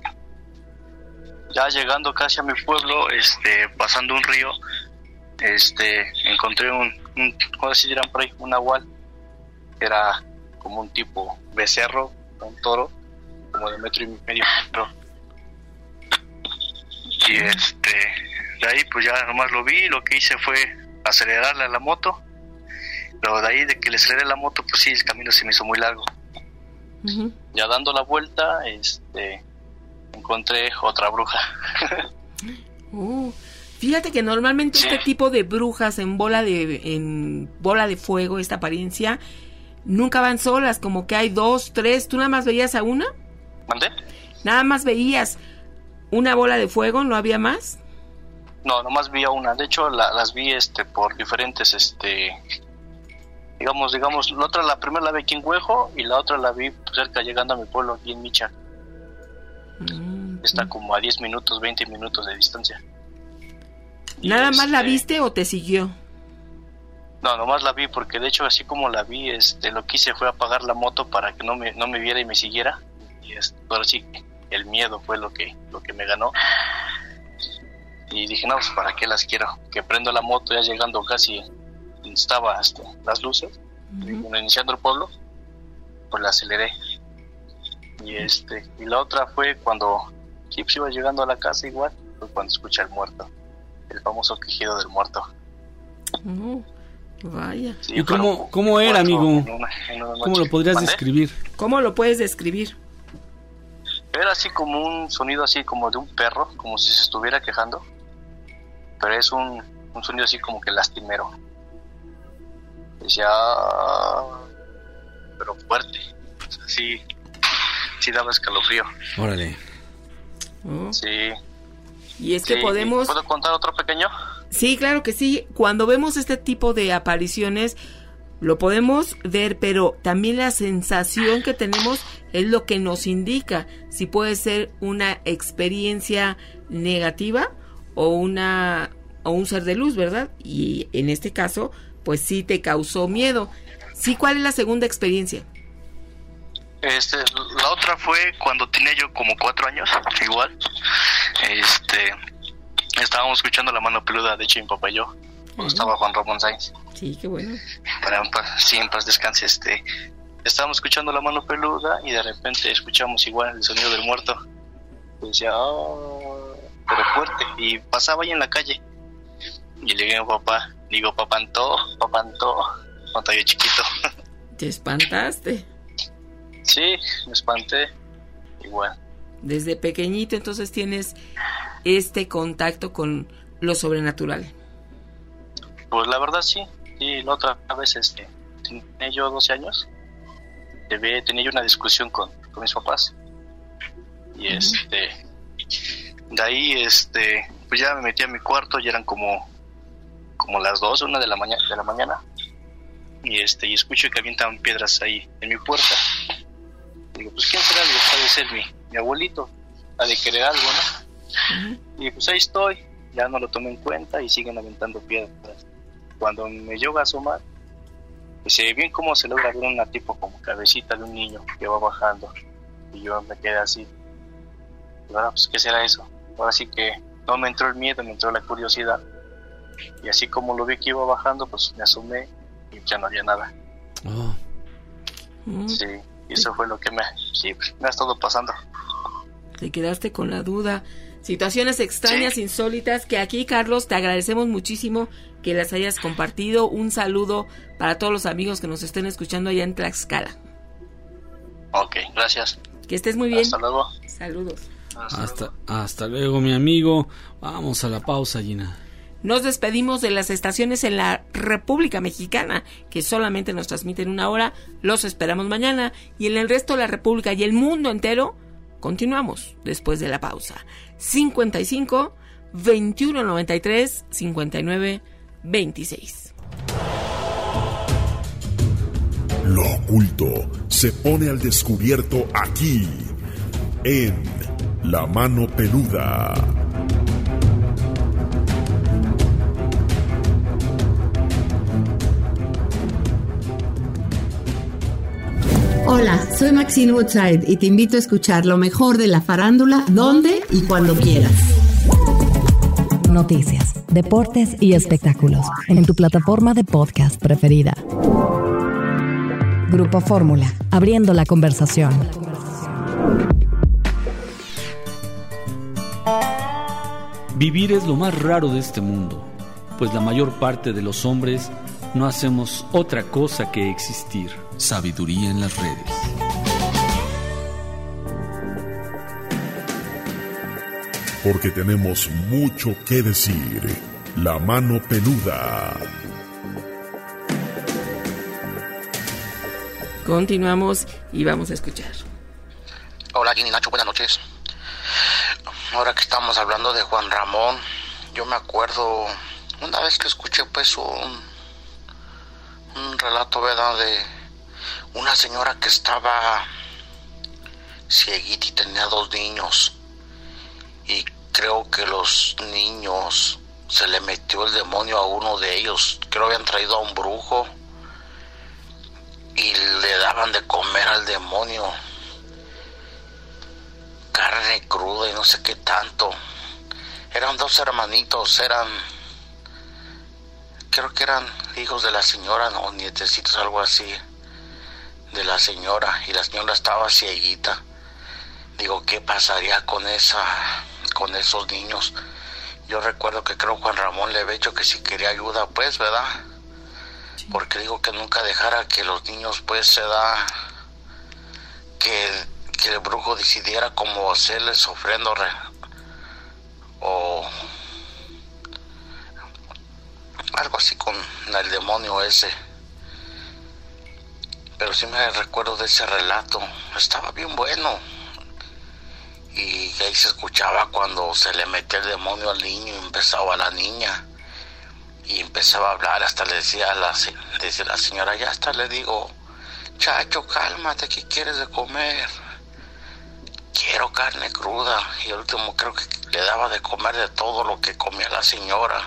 ya llegando casi a mi pueblo, este, pasando un río, este, encontré un, un ¿cómo se dirán por ahí? Un nahual. Era como un tipo becerro, un toro, como de metro y medio. Y este, de ahí pues ya nomás lo vi, lo que hice fue acelerarle a la moto. Pero de ahí de que le aceleré la moto, pues sí, el camino se me hizo muy largo. Uh-huh. Ya dando la vuelta, este, encontré otra bruja. Uh, fíjate que normalmente Sí. este tipo de brujas en bola de en bola de fuego, esta apariencia, nunca van solas, como que hay dos, tres. ¿Tú nada más veías a una? ¿Mandé? Nada más veías una bola de fuego, ¿no había más? No, nomás vi a una. De hecho, la, las vi este por diferentes, este, digamos, digamos, la otra, la primera la vi aquí en Huejo y la otra la vi pues, cerca llegando a mi pueblo aquí en Micha. Mm, Está como a diez minutos, veinte minutos de distancia. Y ¿Nada más la este, viste o te siguió? No, nomás la vi porque de hecho así como la vi, este, lo que hice fue apagar la moto para que no me, no me viera y me siguiera. Y este, ahora sí, el miedo fue lo que, lo que me ganó. Y dije, no, pues para qué las quiero. Que prendo la moto ya llegando casi donde estaba este, las luces, uh-huh. iniciando el pueblo, pues la aceleré. Y este, y la otra fue cuando sí, pues, iba llegando a la casa igual, fue cuando escuché al muerto, el famoso quejido del muerto. Uh. Vaya. Sí, ¿Y cómo, cómo era, amigo? En una, en una ¿Cómo lo podrías ¿Mandé? describir? ¿Cómo lo puedes describir? Era así como un sonido así como de un perro, como si se estuviera quejando, pero es un, un sonido así como que lastimero. Decía, pero fuerte, o sea, sí, sí daba escalofrío. Órale. Oh. Sí. Y es que sí, podemos... ¿Puedo contar otro pequeño? Sí, claro que sí. Cuando vemos este tipo de apariciones, lo podemos ver, pero también la sensación que tenemos es lo que nos indica si puede ser una experiencia negativa o una o un ser de luz, ¿verdad? Y en este caso, pues sí te causó miedo. Sí, ¿cuál es la segunda experiencia? Este, la otra fue cuando tenía yo como cuatro años, igual. Este, estábamos escuchando La Mano Peluda, de hecho mi papá y yo. Uh-huh. Estaba Juan Ramón Sainz. Sí, qué bueno. Para sí, en paz descanse. Este, estábamos escuchando La Mano Peluda y de repente escuchamos igual el sonido del muerto. Y decía, oh, pero fuerte. Y pasaba ahí en la calle. Y le dije a mi papá, digo, papantó, papantó, cuando estaba yo chiquito. ¿Te espantaste? Sí, me espanté. Igual. Desde pequeñito entonces tienes este contacto con lo sobrenatural. Pues la verdad sí, sí, la otra vez este, tenía yo doce años, tenía yo una discusión con, con mis papás, y uh-huh. este, de ahí este, pues ya me metí a mi cuarto, ya eran como, como las dos, una de la mañana, de la mañana, y este, y escucho que avientan piedras ahí en mi puerta. Digo, pues ¿quién será? Digo, puede ser mi, mi abuelito, ha de querer algo, ¿no? Uh-huh. Y pues ahí estoy, ya no lo tomé en cuenta y siguen aventando piedras. Cuando me llego a asomar, pues se ve bien cómo se logra ver una tipo como cabecita de un niño que va bajando, y yo me quedé así. Y ahora, pues ¿qué será eso? Ahora sí que no me entró el miedo, me entró la curiosidad, y así como lo vi que iba bajando, pues me asomé y ya no había nada. Oh. Mm. Sí. Y eso fue lo que me, sí, me ha estado pasando. Te quedaste con la duda. Situaciones extrañas, sí. insólitas, que aquí, Carlos, te agradecemos muchísimo que las hayas compartido. Un saludo para todos los amigos que nos estén escuchando allá en Tlaxcala. Ok, gracias. Que estés muy bien. Hasta luego. Saludos. Hasta, hasta, hasta luego, mi amigo. Vamos a la pausa, Gina. Nos despedimos de las estaciones en la República Mexicana, que solamente nos transmiten una hora. Los esperamos mañana. Y en el resto de la República y el mundo entero, continuamos después de la pausa. cincuenta y cinco, veintiuno noventa y tres, cincuenta y nueve, veintiséis. Lo oculto se pone al descubierto aquí, en La Mano Peluda. Hola, soy Maxine Woodside y te invito a escuchar lo mejor de la farándula, donde y cuando quieras. Noticias, deportes y espectáculos en tu plataforma de podcast preferida. Grupo Fórmula, abriendo la conversación. Vivir es lo más raro de este mundo, pues la mayor parte de los hombres no hacemos otra cosa que existir. Sabiduría en las redes. Porque tenemos mucho que decir. La Mano Peluda. Continuamos y vamos a escuchar. Hola, Gini, Nacho, buenas noches. Ahora que estamos hablando de Juan Ramón, yo me acuerdo una vez que escuché pues un, un relato, ¿verdad?, de una señora que estaba cieguita y tenía dos niños, y creo que los niños se le metió el demonio a uno de ellos. Creo que habían traído a un brujo y le daban de comer al demonio carne cruda y no sé qué tanto. Eran dos hermanitos, eran, creo que eran hijos de la señora, no, nietecitos, algo así, de la señora, y la señora estaba cieguita. Digo, ¿qué pasaría con esa, con esos niños? Yo recuerdo que creo Juan Ramón le había dicho que si quería ayuda, pues, ¿verdad? Sí. Porque digo que nunca dejara que los niños, pues, se da, que, que el brujo decidiera cómo hacerles ofrenda re, o algo así con el demonio ese. Pero sí me recuerdo de ese relato, estaba bien bueno. Y ahí se escuchaba cuando se le metía el demonio al niño y empezaba la niña. Y empezaba a hablar, hasta le decía a la, decía la señora, ya hasta le digo, chacho, cálmate, ¿qué quieres de comer? Quiero carne cruda. Y el último creo que le daba de comer de todo lo que comía la señora.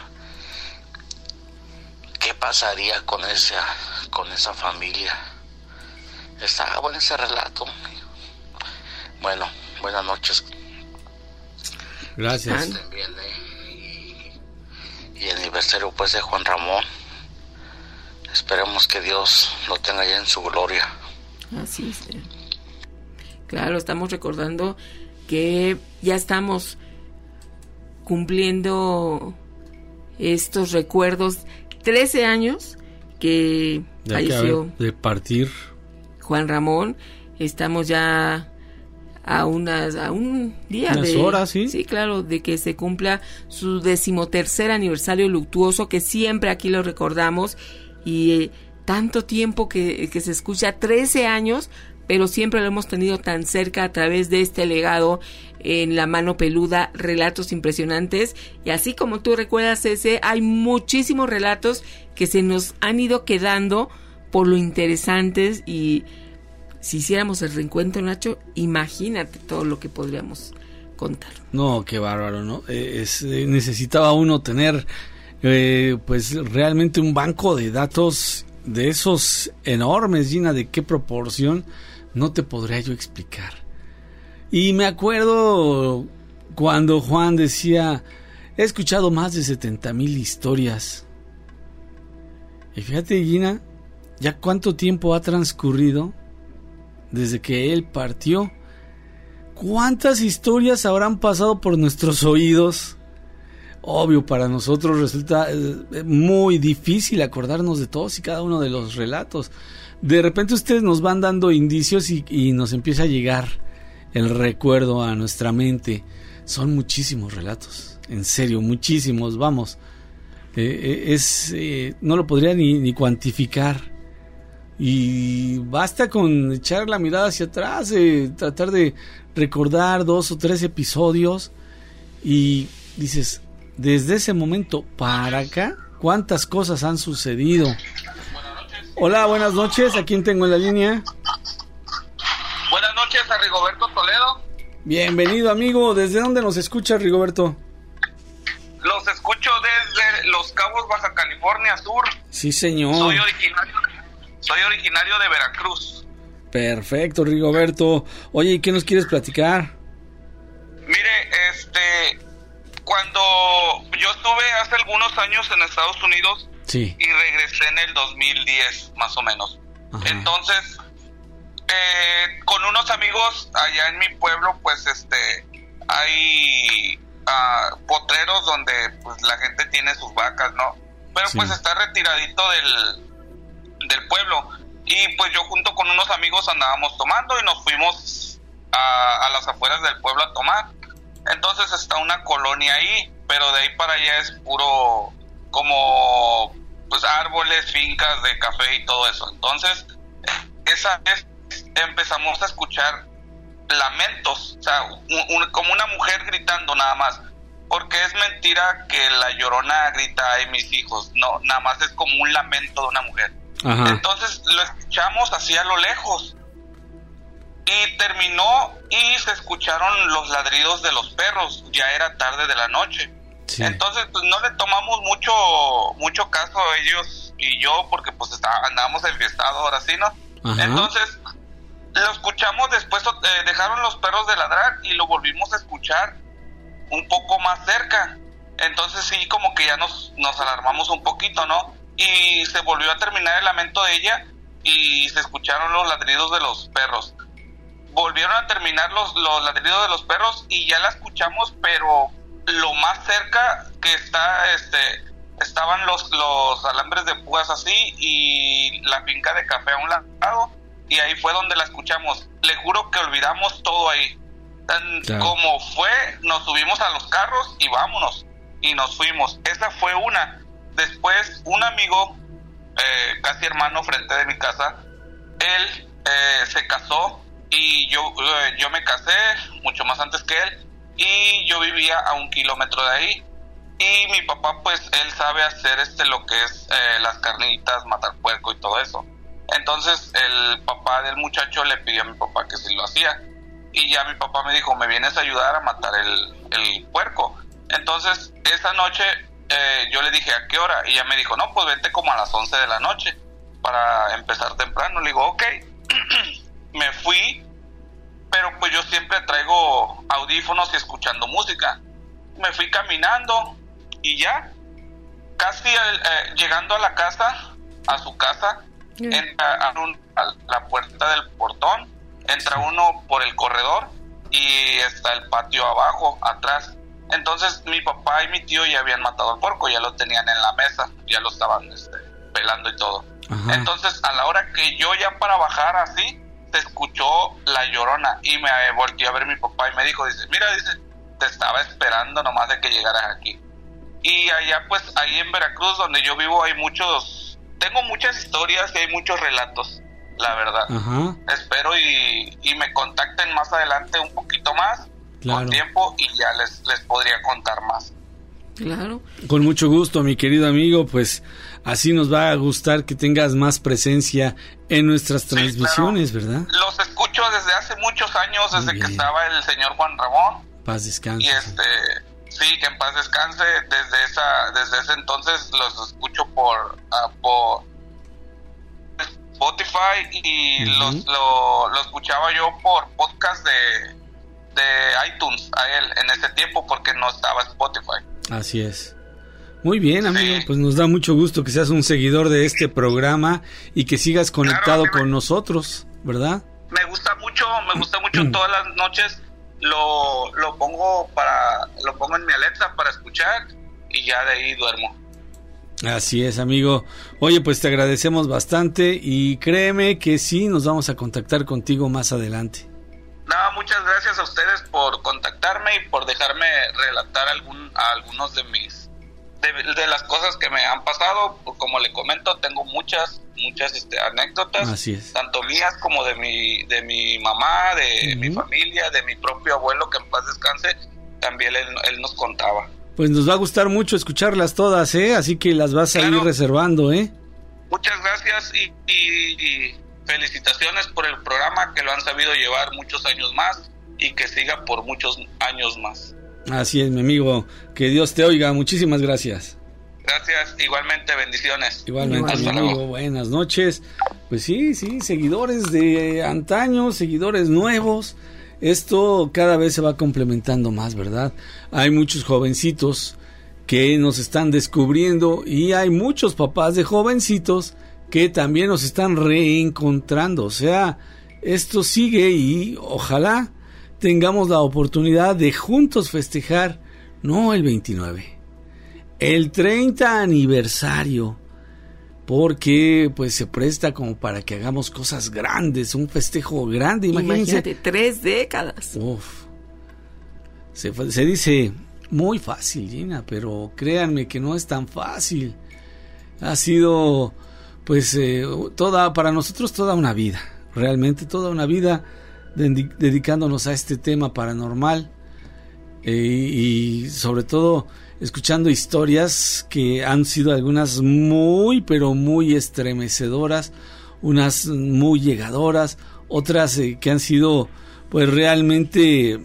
¿Qué pasaría con esa, con esa familia? Estaba bueno ese relato. Bueno, buenas noches. Gracias. Bien, eh. y, y el aniversario pues de Juan Ramón. Esperemos que Dios lo tenga ya en su gloria. Así es. Claro, estamos recordando que ya estamos cumpliendo estos recuerdos. trece años que ya falleció que de partir Juan Ramón. Estamos ya a unas a un día unas de horas, sí. Sí, claro, de que se cumpla su decimotercer aniversario luctuoso, que siempre aquí lo recordamos, y eh, tanto tiempo que, que se escucha, trece años, pero siempre lo hemos tenido tan cerca a través de este legado en La Mano Peluda, relatos impresionantes. Y así como tú recuerdas ese, hay muchísimos relatos que se nos han ido quedando por lo interesantes, y si hiciéramos el reencuentro, Nacho, imagínate todo lo que podríamos contar. No, qué bárbaro, ¿no? Eh, es, eh, necesitaba uno tener eh, pues realmente un banco de datos de esos enormes, Gina, de qué proporción no te podría yo explicar. Y me acuerdo cuando Juan decía, he escuchado más de setenta mil historias. Y fíjate, Gina, ya cuánto tiempo ha transcurrido desde que él partió. ¿Cuántas historias habrán pasado por nuestros oídos? Obvio, para nosotros resulta eh, muy difícil acordarnos de todos y cada uno de los relatos. De repente ustedes nos van dando indicios y, y nos empieza a llegar el recuerdo a nuestra mente. Son muchísimos relatos, en serio, muchísimos, vamos. Eh, es eh, no lo podría ni, ni cuantificar. Y basta con echar la mirada hacia atrás, eh, tratar de recordar dos o tres episodios y dices, desde ese momento para acá, ¿cuántas cosas han sucedido? Hola, buenas noches, ¿a quién tengo en la línea? Buenas noches, a Rigoberto Toledo. Bienvenido, amigo. ¿Desde dónde nos escuchas, Rigoberto? Los escucho desde Los Cabos, Baja California Sur. Sí, señor. Soy originario, soy originario de Veracruz. Perfecto, Rigoberto. Oye, ¿y qué nos quieres platicar? Mire, este, cuando yo estuve hace algunos años en Estados Unidos, sí, y regresé en el dos mil diez, más o menos. Ajá. Entonces, eh, con unos amigos allá en mi pueblo, pues, este, hay uh, potreros donde, pues, la gente tiene sus vacas, ¿no? Pero, sí, pues, está retiradito del, del pueblo. Y, pues, yo junto con unos amigos andábamos tomando y nos fuimos a, a las afueras del pueblo a tomar. Entonces, está una colonia ahí, pero de ahí para allá es puro, como, pues, árboles, fincas de café y todo eso. Entonces, esa vez empezamos a escuchar lamentos, o sea, un, un, como una mujer gritando nada más, porque es mentira que la Llorona grita, ay, mis hijos, no, nada más es como un lamento de una mujer. Ajá. Entonces lo escuchamos así a lo lejos y terminó y se escucharon los ladridos de los perros, ya era tarde de la noche. Sí. Entonces, pues, no le tomamos mucho mucho caso a ellos y yo, porque pues está, andábamos enfiestados ahora sí, ¿no? Ajá. Entonces lo escuchamos después, eh, dejaron los perros de ladrar y lo volvimos a escuchar un poco más cerca. Entonces sí, como que ya nos, nos alarmamos un poquito, ¿no? Y se volvió a terminar el lamento de ella y se escucharon los ladridos de los perros. Volvieron a terminar los, los ladridos de los perros y ya la escuchamos, pero lo más cerca que está, este, estaban los, los alambres de púas así y la finca de café a un lado, y ahí fue donde la escuchamos. Le juro que olvidamos todo ahí. Tan claro. Como fue, nos subimos a los carros y vámonos, y nos fuimos. Esa fue una. Después, un amigo, eh, casi hermano frente de mi casa, él eh, se casó y yo, eh, yo me casé mucho más antes que él, y yo vivía a un kilómetro de ahí. Y mi papá, pues, él sabe hacer este lo que es eh, las carnitas, matar puerco y todo eso. Entonces, el papá del muchacho le pidió a mi papá que si lo hacía. Y ya mi papá me dijo, ¿me vienes a ayudar a matar el, el puerco? Entonces, esa noche eh, yo le dije, ¿a qué hora? Y ella me dijo, no, pues vente como a las once de la noche para empezar temprano. Le digo, ok. Me fui, pero pues yo siempre traigo audífonos y escuchando música. Me fui caminando y ya, casi eh, llegando a la casa, a su casa, mm. entra a, un, a la puerta del portón, entra uno por el corredor y está el patio abajo, atrás. Entonces mi papá y mi tío ya habían matado al puerco, ya lo tenían en la mesa, ya lo estaban este, pelando y todo. Ajá. Entonces a la hora que yo ya para bajar así, se escuchó La Llorona, y me volteó a ver mi papá y me dijo, dice, mira, dice, te estaba esperando nomás de que llegaras aquí. Y allá, pues, ahí en Veracruz, donde yo vivo, hay muchos, tengo muchas historias y hay muchos relatos, la verdad. Ajá. Espero y, y me contacten más adelante un poquito más, claro, con tiempo, y ya les, les podría contar más. Claro. Con mucho gusto, mi querido amigo, pues así nos va a gustar que tengas más presencia en nuestras transmisiones, sí, claro, ¿verdad? Los escucho desde hace muchos años, desde que estaba el señor Juan Ramón. Paz descanse. Y este, sí, que en paz descanse. Desde esa, desde ese entonces los escucho por, uh, por Spotify y uh-huh. los, lo, lo escuchaba yo por podcast de, de iTunes a él en ese tiempo porque no estaba Spotify. Así es. Muy bien, amigo, sí. Pues nos da mucho gusto que seas un seguidor de este programa y que sigas conectado claro, con me, nosotros, ¿verdad? Me gusta mucho, me gusta mucho todas las noches lo lo pongo para lo pongo en mi Alexa para escuchar y ya de ahí duermo. Así es, amigo. Oye, pues te agradecemos bastante y créeme que sí nos vamos a contactar contigo más adelante. Nada, muchas gracias a ustedes por contactarme y por dejarme relatar algún, a algunos de mis de, de las cosas que me han pasado. Como le comento, tengo muchas muchas este, anécdotas, así es, tanto mías como de mi de mi mamá, de uh-huh. mi familia, de mi propio abuelo, que en paz descanse, también él, él nos contaba. Pues nos va a gustar mucho escucharlas todas, ¿eh? Así que las vas claro. a ir reservando, ¿eh? Muchas gracias y, y, y felicitaciones por el programa, que lo han sabido llevar muchos años más y que siga por muchos años más. Así es, mi amigo, que Dios te oiga, muchísimas gracias. Gracias, igualmente, bendiciones. Igualmente, hasta mi amigo, luego. Buenas noches. Pues sí, sí, seguidores de antaño, seguidores nuevos, esto cada vez se va complementando más, ¿verdad? Hay muchos jovencitos que nos están descubriendo y hay muchos papás de jovencitos que también nos están reencontrando. O sea, esto sigue y ojalá tengamos la oportunidad de juntos festejar, no el veintinueve, el treinta aniversario, porque pues se presta como para que hagamos cosas grandes, un festejo grande. Imagínense. Imagínate, tres décadas. Uf. Se, se dice muy fácil, Gina, pero créanme que no es tan fácil. Ha sido pues eh, toda para nosotros toda una vida, realmente toda una vida de, dedicándonos a este tema paranormal eh, y sobre todo escuchando historias que han sido algunas muy pero muy estremecedoras, unas muy llegadoras, otras eh, que han sido pues realmente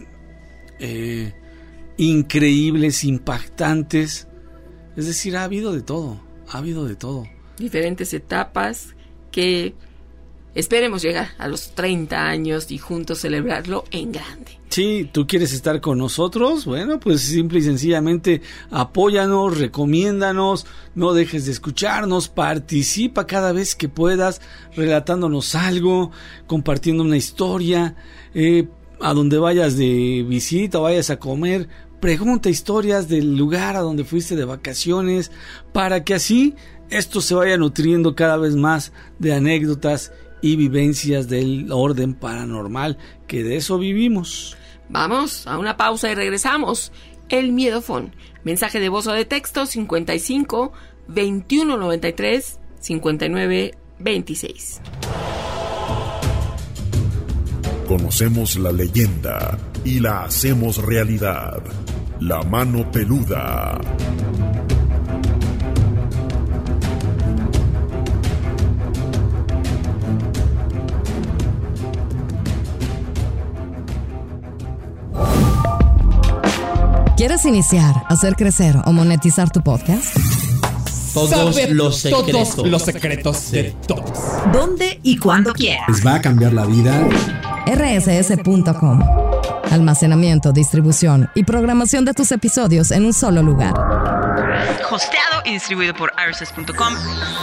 eh, increíbles, impactantes. Es decir, ha habido de todo, ha habido de todo. Diferentes etapas que esperemos llegar a los treinta años y juntos celebrarlo en grande. Sí, tú quieres estar con nosotros, bueno, pues simple y sencillamente apóyanos, recomiéndanos, no dejes de escucharnos, participa cada vez que puedas, relatándonos algo, compartiendo una historia, eh, a donde vayas de visita, vayas a comer, pregunta historias del lugar a donde fuiste de vacaciones, para que así esto se vaya nutriendo cada vez más de anécdotas y vivencias del orden paranormal, que de eso vivimos. Vamos a una pausa y regresamos. El Miedofón. Mensaje de voz o de texto cincuenta y cinco, veintiuno noventa y tres, cincuenta y nueve veintiséis. Conocemos la leyenda y la hacemos realidad. La mano peluda. ¿Quieres iniciar, hacer crecer o monetizar tu podcast? Todos Sabe los secretos. Todos los secretos de todos. ¿Dónde y cuándo quieras? Les va a cambiar la vida. R S S punto com. Almacenamiento, distribución y programación de tus episodios en un solo lugar. Hosteado y distribuido por R S S punto com.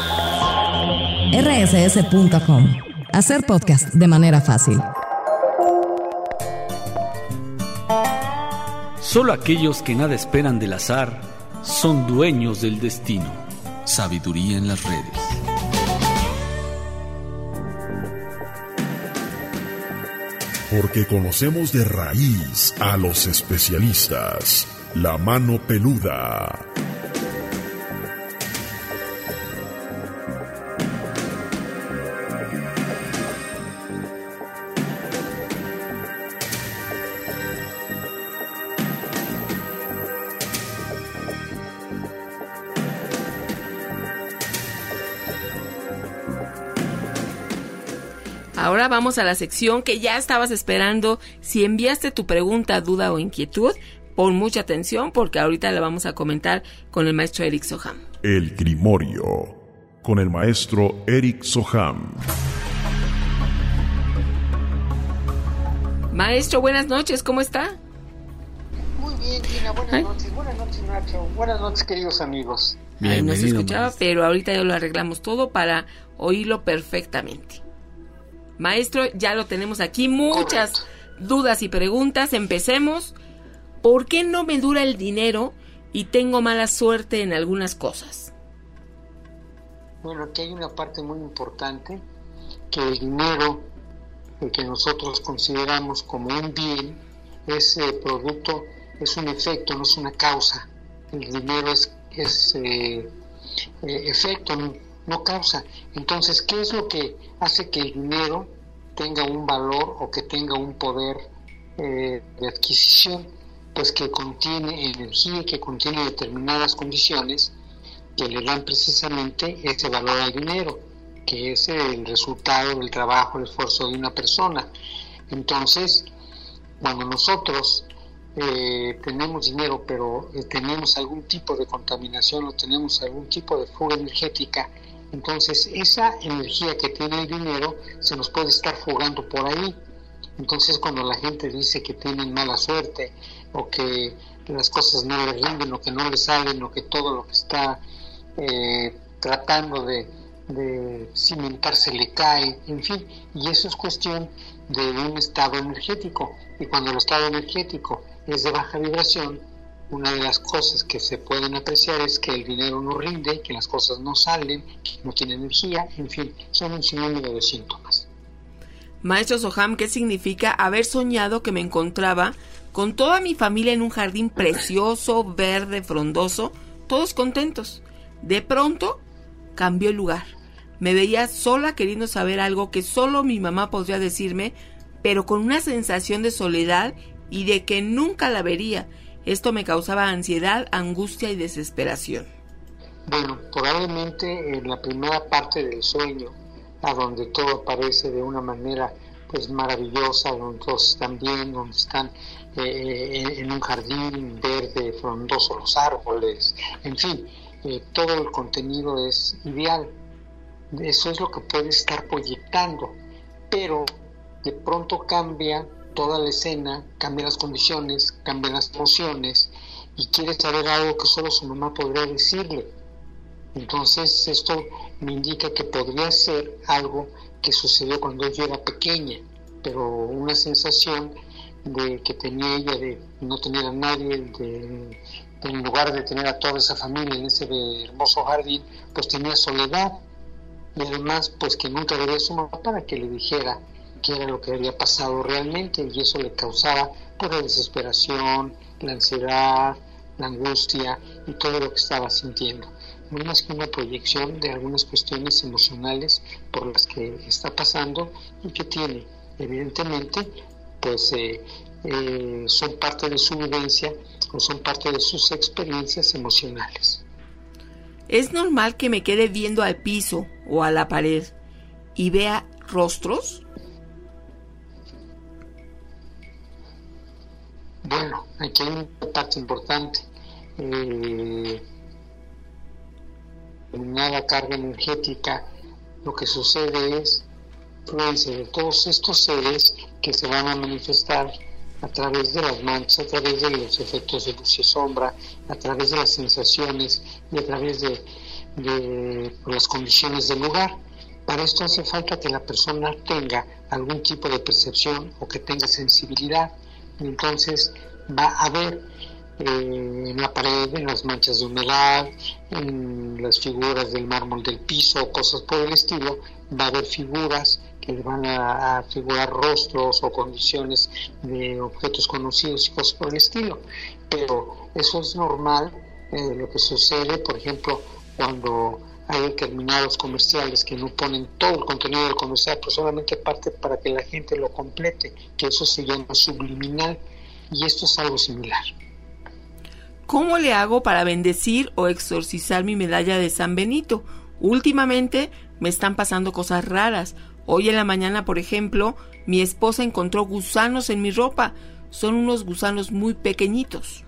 R S S punto com. Hacer podcast de manera fácil. Solo aquellos que nada esperan del azar son dueños del destino. Sabiduría en las redes. porque conocemos de raíz a los especialistas. La mano peluda. Ahora vamos a la sección que ya estabas esperando. Si enviaste tu pregunta, duda o inquietud, pon mucha atención porque ahorita la vamos a comentar con el maestro Eric Soham. El Grimorio, con el maestro Eric Soham. Maestro, buenas noches, ¿cómo está? Muy bien, Gina, buenas ¿Eh? noches. Buenas noches, Nacho. Buenas noches, queridos amigos. Ahí no se escuchaba, maestro. Pero ahorita ya lo arreglamos todo para oírlo perfectamente. Maestro, ya lo tenemos aquí. Muchas Correcto. dudas y preguntas. Empecemos. ¿Por qué no me dura el dinero y tengo mala suerte en algunas cosas? Bueno, aquí hay una parte muy importante, que el dinero, el que nosotros consideramos como un bien, es eh, producto, es un efecto, no es una causa. El dinero es, es eh, eh, efecto, no, no causa. Entonces, ¿qué es lo que hace que el dinero tenga un valor o que tenga un poder eh, de adquisición? Pues que contiene energía, que contiene determinadas condiciones que le dan precisamente ese valor al dinero, que es el resultado del trabajo, el esfuerzo de una persona. Entonces, cuando nosotros eh, tenemos dinero, pero eh, tenemos algún tipo de contaminación o tenemos algún tipo de fuga energética, entonces esa energía que tiene el dinero se nos puede estar fugando por ahí. Entonces, cuando la gente dice que tienen mala suerte o que las cosas no le rinden o que no le salen o que todo lo que está eh, tratando de, de cimentar se le cae, en fin, y eso es cuestión de un estado energético. Y cuando el estado energético es de baja vibración, una de las cosas que se pueden apreciar es que el dinero no rinde, que las cosas no salen, que no tiene energía, en fin, son un sinnúmero de síntomas. Maestro Soham, ¿qué significa haber soñado que me encontraba con toda mi familia en un jardín precioso, verde, frondoso, todos contentos? De pronto cambió el lugar. Me veía sola queriendo saber algo que solo mi mamá podría decirme, pero con una sensación de soledad y de que nunca la vería. Esto me causaba ansiedad, angustia y desesperación. Bueno, probablemente en la primera parte del sueño, a donde todo aparece de una manera pues maravillosa, donde todos están bien, donde están eh, en un jardín verde, frondoso los árboles, en fin, eh, todo el contenido es ideal. Eso es lo que puede estar proyectando, pero de pronto cambia toda la escena, cambian las condiciones, cambian las emociones y quiere saber algo que solo su mamá podría decirle. Entonces esto me indica que podría ser algo que sucedió cuando yo era pequeña, pero una sensación de que tenía ella de no tener a nadie, de, de en lugar de tener a toda esa familia en ese hermoso jardín, pues tenía soledad, y además pues que nunca vería a su mamá para que le dijera qué era lo que había pasado realmente, y eso le causaba pues la desesperación, la ansiedad, la angustia y todo lo que estaba sintiendo. No es más que una proyección de algunas cuestiones emocionales por las que está pasando y que tiene, evidentemente, pues eh, eh, son parte de su vivencia o son parte de sus experiencias emocionales. ¿Es normal que me quede viendo al piso o a la pared y vea rostros? Bueno, aquí hay una parte importante. Eh, Determinada carga energética, lo que sucede es influencia de todos estos seres que se van a manifestar a través de las manchas, a través de los efectos de luz y sombra, a través de las sensaciones y a través de, de las condiciones del lugar. Para esto hace falta que la persona tenga algún tipo de percepción o que tenga sensibilidad, y entonces va a ver eh, en la pared, en las manchas de humedad, en las figuras del mármol del piso, cosas por el estilo. Va a haber figuras que le van a, a figurar rostros o condiciones de objetos conocidos y cosas por el estilo. Pero eso es normal. Eh, lo que sucede, por ejemplo, cuando hay determinados comerciales que no ponen todo el contenido del comercial, pero solamente parte para que la gente lo complete, que eso se llama subliminal, y esto es algo similar. ¿Cómo le hago para bendecir o exorcizar mi medalla de San Benito? Últimamente me están pasando cosas raras. Hoy en la mañana, por ejemplo, mi esposa encontró gusanos en mi ropa. Son unos gusanos muy pequeñitos.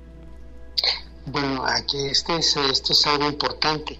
Bueno, aquí este es, esto es algo importante.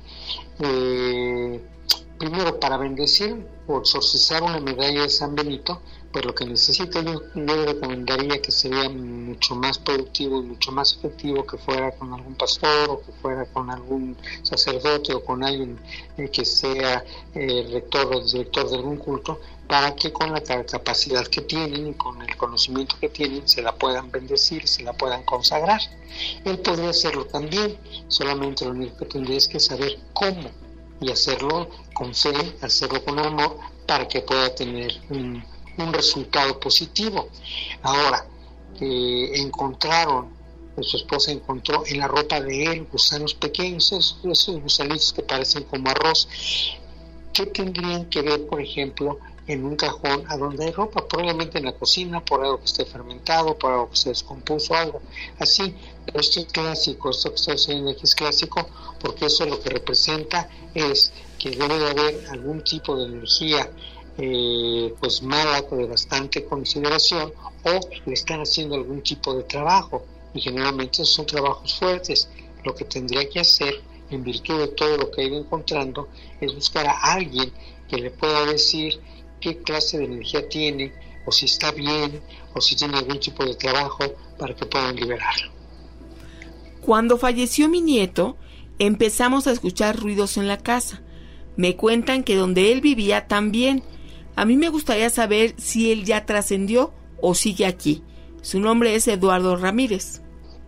Eh, primero, para bendecir o exorcizar una medalla de San Benito, pues lo que necesita, yo, yo recomendaría que sería mucho más productivo y mucho más efectivo que fuera con algún pastor o que fuera con algún sacerdote o con alguien eh, que sea eh, rector o director de algún culto, para que con la capacidad que tienen y con el conocimiento que tienen se la puedan bendecir, se la puedan consagrar. Él podría hacerlo también, solamente lo único que tendría es que saber cómo y hacerlo con fe, hacerlo con amor, para que pueda tener un, un resultado positivo. Ahora, eh, encontraron, su esposa encontró en la ropa de él gusanos pequeños, esos, esos gusanitos que parecen como arroz. ¿Qué tendrían que ver, por ejemplo, en un cajón a donde hay ropa? Probablemente en la cocina, por algo que esté fermentado, por algo que se descompuso, algo así. Pero esto es clásico, esto que estoy diciendo aquí es clásico, porque eso lo que representa es que debe de haber algún tipo de energía eh, pues mala, de bastante consideración, o le están haciendo algún tipo de trabajo, y generalmente son trabajos fuertes. Lo que tendría que hacer, en virtud de todo lo que ha ido encontrando, es buscar a alguien que le pueda decir qué clase de energía tiene, o si está bien, o si tiene algún tipo de trabajo, para que puedan liberarlo. Cuando falleció mi nieto, empezamos a escuchar ruidos en la casa. Me cuentan que donde él vivía también. A mí me gustaría saber si él ya trascendió o sigue aquí. Su nombre es Eduardo Ramírez.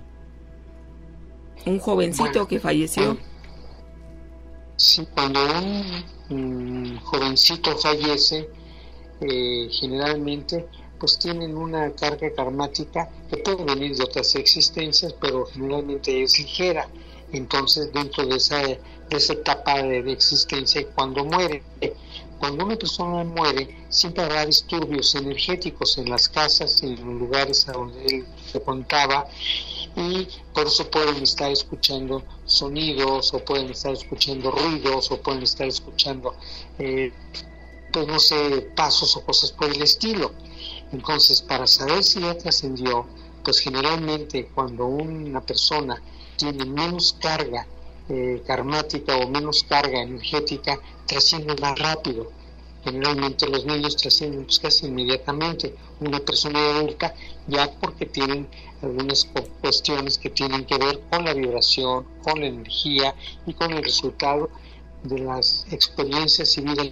Un jovencito bueno, que falleció. Sí, cuando un, un jovencito fallece, eh, generalmente pues tienen una carga karmática que puede venir de otras existencias, pero generalmente es ligera. Entonces, dentro de esa, de esa etapa de, de existencia, cuando muere, cuando una persona muere, siempre habrá disturbios energéticos en las casas, en los lugares a donde él frecuentaba, y por eso pueden estar escuchando sonidos, o pueden estar escuchando ruidos, o pueden estar escuchando, eh, pues no sé, pasos o cosas por el estilo. Entonces, para saber si ya trascendió, pues generalmente cuando una persona tiene menos carga eh, karmática o menos carga energética, trasciende más rápido. Generalmente los niños trascienden pues, casi inmediatamente. Una persona adulta ya porque tienen algunas cuestiones que tienen que ver con la vibración, con la energía y con el resultado de las experiencias y vida.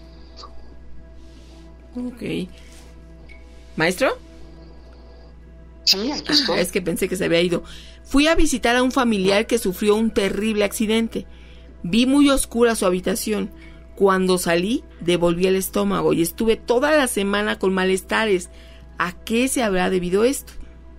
Ok. ¿Maestro? Sí, aquí estoy. Es que pensé que se había ido. Fui a visitar a un familiar que sufrió un terrible accidente. Vi muy oscura su habitación. Cuando salí, devolví el estómago y estuve toda la semana con malestares. ¿A qué se habrá debido esto?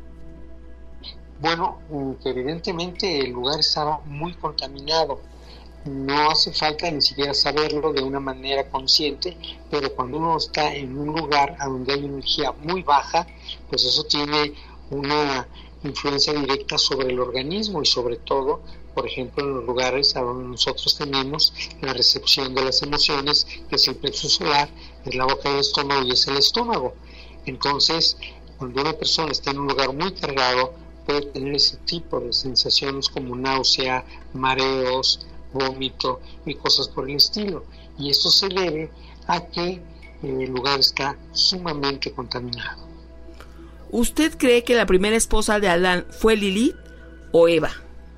Bueno, evidentemente el lugar estaba muy contaminado. No hace falta ni siquiera saberlo de una manera consciente, pero cuando uno está en un lugar a donde hay energía muy baja, pues eso tiene una influencia directa sobre el organismo y sobre todo, por ejemplo, en los lugares a donde nosotros tenemos la recepción de las emociones, que es el plexo solar, es la boca del estómago y es el estómago. Entonces, cuando una persona está en un lugar muy cargado, puede tener ese tipo de sensaciones como náusea, mareos, vómito y cosas por el estilo. Y esto se debe a que el lugar está sumamente contaminado. ¿Usted cree que la primera esposa de Adán fue Lilith o Eva?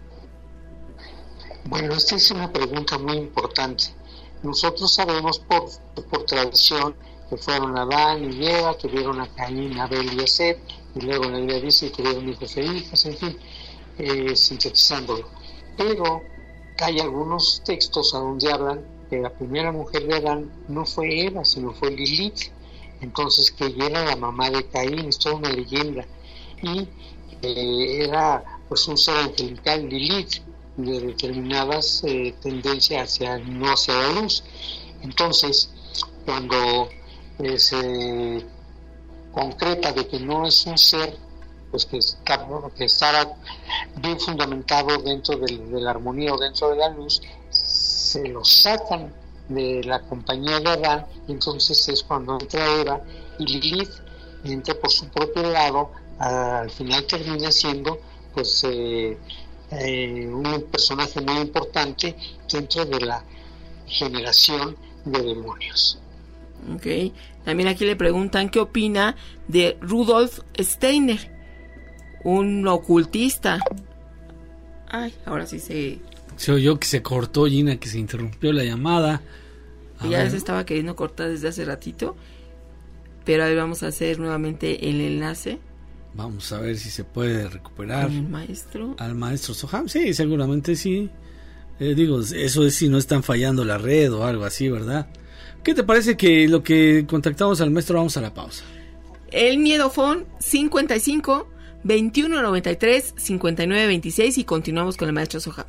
Bueno, esta es una pregunta muy importante. Nosotros sabemos por, por tradición que fueron Adán y Eva, tuvieron a Caín, Abel y a Set, y luego la Biblia dice que tuvieron hijos e hijas, en fin. eh, sintetizándolo. Pero hay algunos textos a donde hablan que la primera mujer de Adán no fue Eva, sino fue Lilith. Entonces, que ella era la mamá de Caín, es toda una leyenda. Y eh, era pues un ser angelical, Lilith, de determinadas eh, tendencias hacia, no hacia la luz. Entonces, cuando eh, se concreta de que no es un ser pues que está que estará bien fundamentado dentro de, de la armonía o dentro de la luz, se lo sacan de la compañía de Adán, y entonces es cuando entra Eva, y Lilith entra por su propio lado. Al final termina siendo pues eh, eh, un personaje muy importante dentro de la generación de demonios. Ok, también aquí le preguntan qué opina de Rudolf Steiner, un ocultista. Ay, ahora sí se... Se oyó que se cortó, Gina, que se interrumpió la llamada. A ya ver. Se estaba queriendo cortar desde hace ratito, pero ahí vamos a hacer nuevamente el enlace. Vamos a ver si se puede recuperar. ¿Al maestro? Al maestro Soham, sí, seguramente sí. Eh, digo, eso es si no están fallando la red o algo así, ¿verdad? ¿Qué te parece que lo que contactamos al maestro, vamos a la pausa? El Miedofón cincuenta y cinco, veintiuno noventa y tres, cincuenta y nueve veintiséis, y continuamos con el maestro Soham.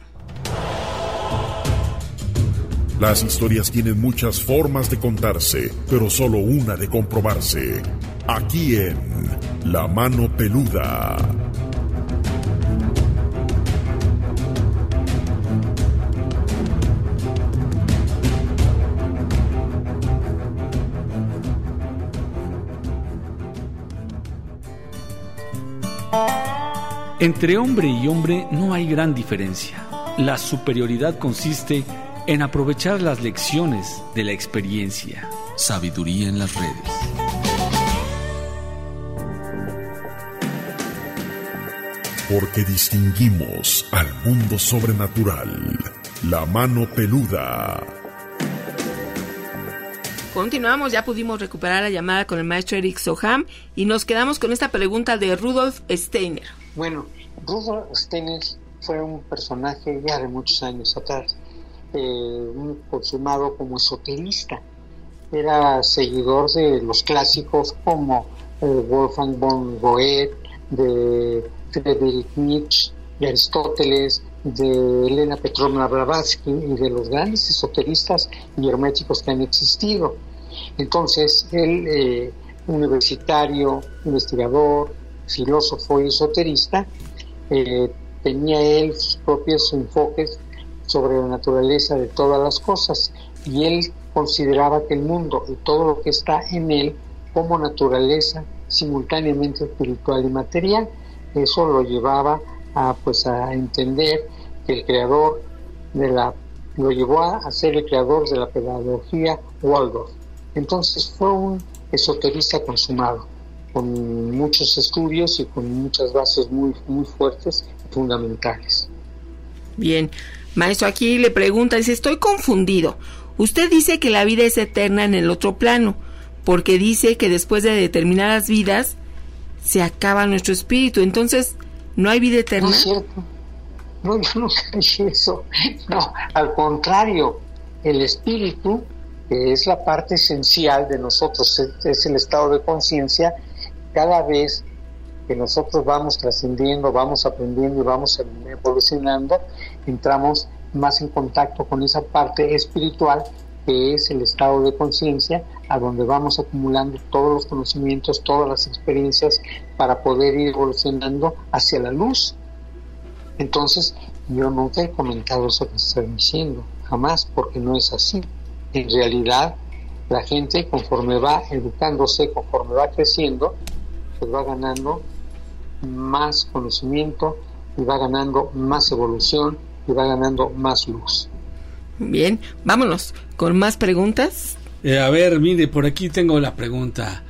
Las historias tienen muchas formas de contarse, pero solo una de comprobarse. Aquí en La Mano Peluda. Entre hombre y hombre no hay gran diferencia. La superioridad consiste en aprovechar las lecciones de la experiencia. Sabiduría en las redes. Porque distinguimos al mundo sobrenatural. La Mano Peluda. Continuamos, ya pudimos recuperar la llamada con el maestro Eric Soham y nos quedamos con esta pregunta de Rudolf Steiner. Bueno, Rudolf Steiner fue un personaje ya de muchos años atrás, eh, un consumado como esoterista. Era seguidor de los clásicos como eh, Wolfgang von Goethe, de Friedrich Nietzsche, de Aristóteles, de Elena Petrovna Blavatsky y de los grandes esoteristas y herméticos que han existido. Entonces, él, eh, universitario, investigador, filósofo y esoterista, eh, tenía él sus propios enfoques sobre la naturaleza de todas las cosas, y él consideraba que el mundo y todo lo que está en él como naturaleza simultáneamente espiritual y material. Eso lo llevaba a pues a entender que el creador de la lo llevó a ser el creador de la pedagogía Waldorf. Entonces fue un esoterista consumado, con muchos estudios y con muchas bases muy muy fuertes y fundamentales. Bien, maestro, aquí le pregunta, dice, estoy confundido. Usted dice que la vida es eterna en el otro plano, porque dice que después de determinadas vidas se acaba nuestro espíritu. Entonces, ¿no hay vida eterna? No es cierto. No, yo nunca dije eso. No, al contrario, el espíritu, que es la parte esencial de nosotros, es, es el estado de conciencia. Cada vez que nosotros vamos trascendiendo, vamos aprendiendo y vamos evolucionando, entramos más en contacto con esa parte espiritual, que es el estado de conciencia, a donde vamos acumulando todos los conocimientos, todas las experiencias, para poder ir evolucionando hacia la luz. Entonces, yo nunca he comentado eso que están diciendo, jamás, porque no es así. En realidad, la gente, conforme va educándose, conforme va creciendo, pues va ganando más conocimiento y va ganando más evolución y va ganando más luz. Bien, vámonos con más preguntas. Eh, a ver, mire, por aquí tengo la pregunta.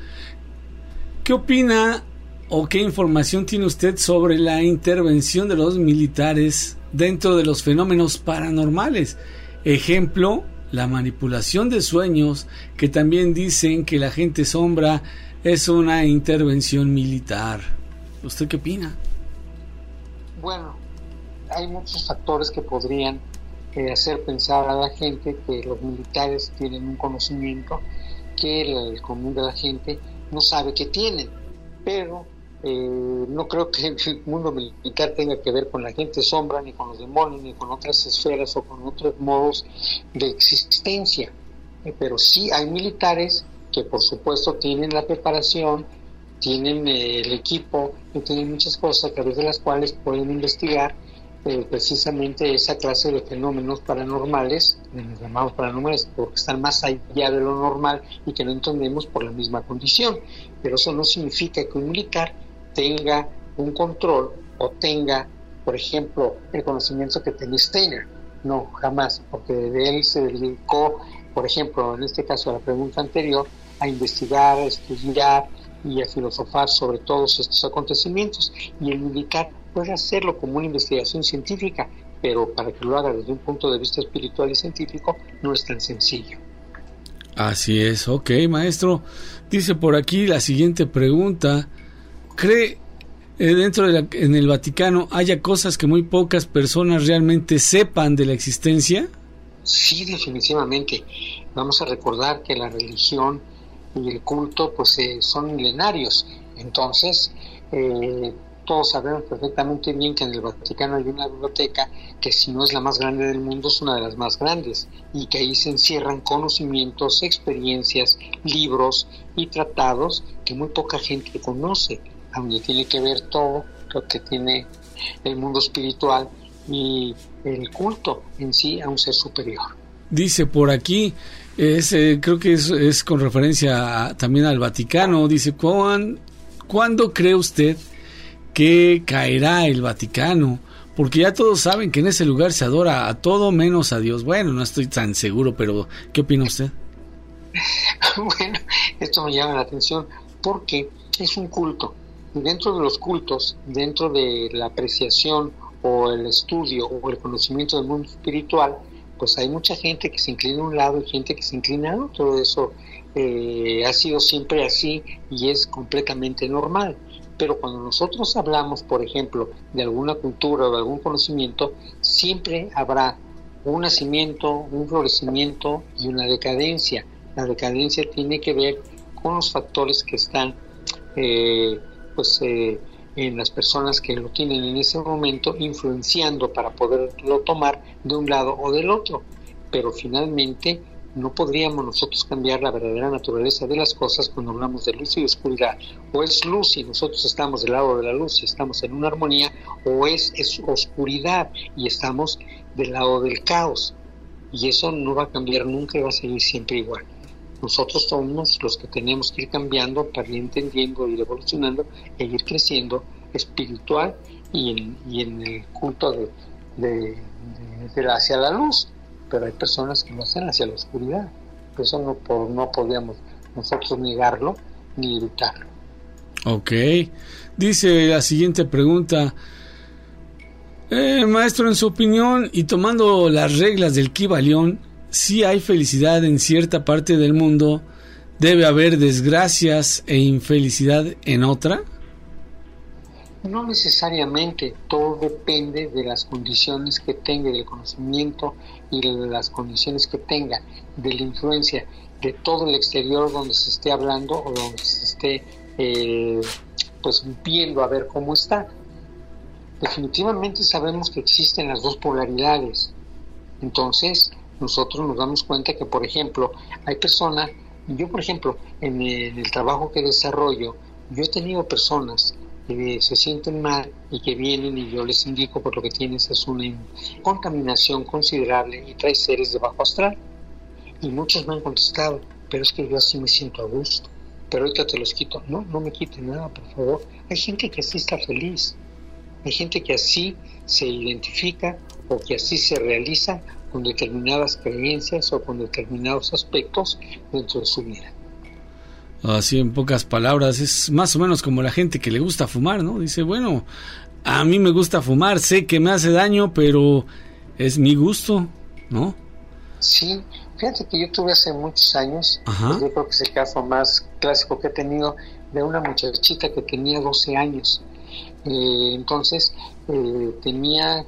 ¿Qué opina o qué información tiene usted sobre la intervención de los militares dentro de los fenómenos paranormales? Ejemplo, la manipulación de sueños, que también dicen que la gente sombra es una intervención militar. ¿Usted qué opina? Bueno, hay muchos factores que podrían eh, hacer pensar a la gente que los militares tienen un conocimiento que el, el común de la gente no sabe que tienen, pero eh, no creo que el mundo militar tenga que ver con la gente sombra, ni con los demonios, ni con otras esferas o con otros modos de existencia, eh, pero sí hay militares que por supuesto tienen la preparación, tienen eh, el equipo y tienen muchas cosas a través de las cuales pueden investigar eh, precisamente esa clase de fenómenos paranormales, los llamamos paranormales porque están más allá de lo normal y que no entendemos por la misma condición, pero eso no significa que un militar tenga un control o tenga, por ejemplo, el conocimiento que tenía Steiner. No, jamás, porque de él se dedicó, por ejemplo, en este caso a la pregunta anterior, a investigar, a estudiar y a filosofar sobre todos estos acontecimientos, y el militar puede hacerlo como una investigación científica, pero para que lo haga desde un punto de vista espiritual y científico no es tan sencillo. Así es, ok, maestro. Dice por aquí la siguiente pregunta: ¿cree eh, dentro de la, en el Vaticano haya cosas que muy pocas personas realmente sepan de la existencia? Sí, definitivamente. Vamos a recordar que la religión y el culto pues eh, son milenarios, entonces eh, todos sabemos perfectamente bien que en el Vaticano hay una biblioteca que, si no es la más grande del mundo, es una de las más grandes, y que ahí se encierran conocimientos, experiencias, libros y tratados que muy poca gente conoce, a donde tiene que ver todo lo que tiene el mundo espiritual y el culto en sí a un ser superior. Dice por aquí, es, eh, creo que es, es con referencia a, también al Vaticano, dice: ¿cuán, ¿cuándo cree usted que caerá el Vaticano? Porque ya todos saben que en ese lugar se adora a todo menos a Dios. Bueno, no estoy tan seguro, pero ¿qué opina usted? Bueno, esto me llama la atención porque es un culto, y dentro de los cultos, dentro de la apreciación o el estudio o el conocimiento del mundo espiritual, pues hay mucha gente que se inclina a un lado y gente que se inclina a otro. Eso eh, ha sido siempre así y es completamente normal. Pero cuando nosotros hablamos, por ejemplo, de alguna cultura o de algún conocimiento, siempre habrá un nacimiento, un florecimiento y una decadencia. La decadencia tiene que ver con los factores que están eh, pues eh, en las personas que lo tienen en ese momento, influenciando para poderlo tomar de un lado o del otro. Pero finalmente no podríamos nosotros cambiar la verdadera naturaleza de las cosas cuando hablamos de luz y oscuridad. O es luz y nosotros estamos del lado de la luz y estamos en una armonía, o es, es oscuridad y estamos del lado del caos. Y eso no va a cambiar nunca y va a seguir siempre igual. Nosotros somos los que tenemos que ir cambiando para ir entendiendo, ir evolucionando e ir creciendo espiritual y en, y en el culto de, de, de, de la, hacia la luz. Pero hay personas que lo hacen hacia la oscuridad. Por eso no, por, no podíamos nosotros negarlo ni evitarlo. Ok. Dice la siguiente pregunta: eh, maestro, en su opinión y tomando las reglas del Kybalión, si hay felicidad en cierta parte del mundo, ¿debe haber desgracias e infelicidad en otra? No necesariamente, todo depende de las condiciones que tenga, del conocimiento y de las condiciones que tenga, de la influencia de todo el exterior donde se esté hablando o donde se esté eh, pues viendo a ver cómo está. Definitivamente sabemos que existen las dos polaridades. Entonces nosotros nos damos cuenta que, por ejemplo, hay personas, yo por ejemplo, en el, en el trabajo que desarrollo, yo he tenido personas que se sienten mal y que vienen y yo les indico por lo que tienes es una contaminación considerable y trae seres de bajo astral. Y muchos me han contestado: pero es que yo así me siento a gusto, pero ahorita te los quito. No, no me quiten nada, por favor. Hay gente que así está feliz, hay gente que así se identifica o que así se realiza con determinadas creencias o con determinados aspectos dentro de su vida. Así, en pocas palabras, es más o menos como la gente que le gusta fumar, ¿no? Dice: bueno, a mí me gusta fumar, sé que me hace daño, pero es mi gusto, ¿no? Sí, fíjate que yo tuve hace muchos años, yo creo que es el caso más clásico que he tenido, de una muchachita que tenía doce años. Eh, entonces, eh, tenía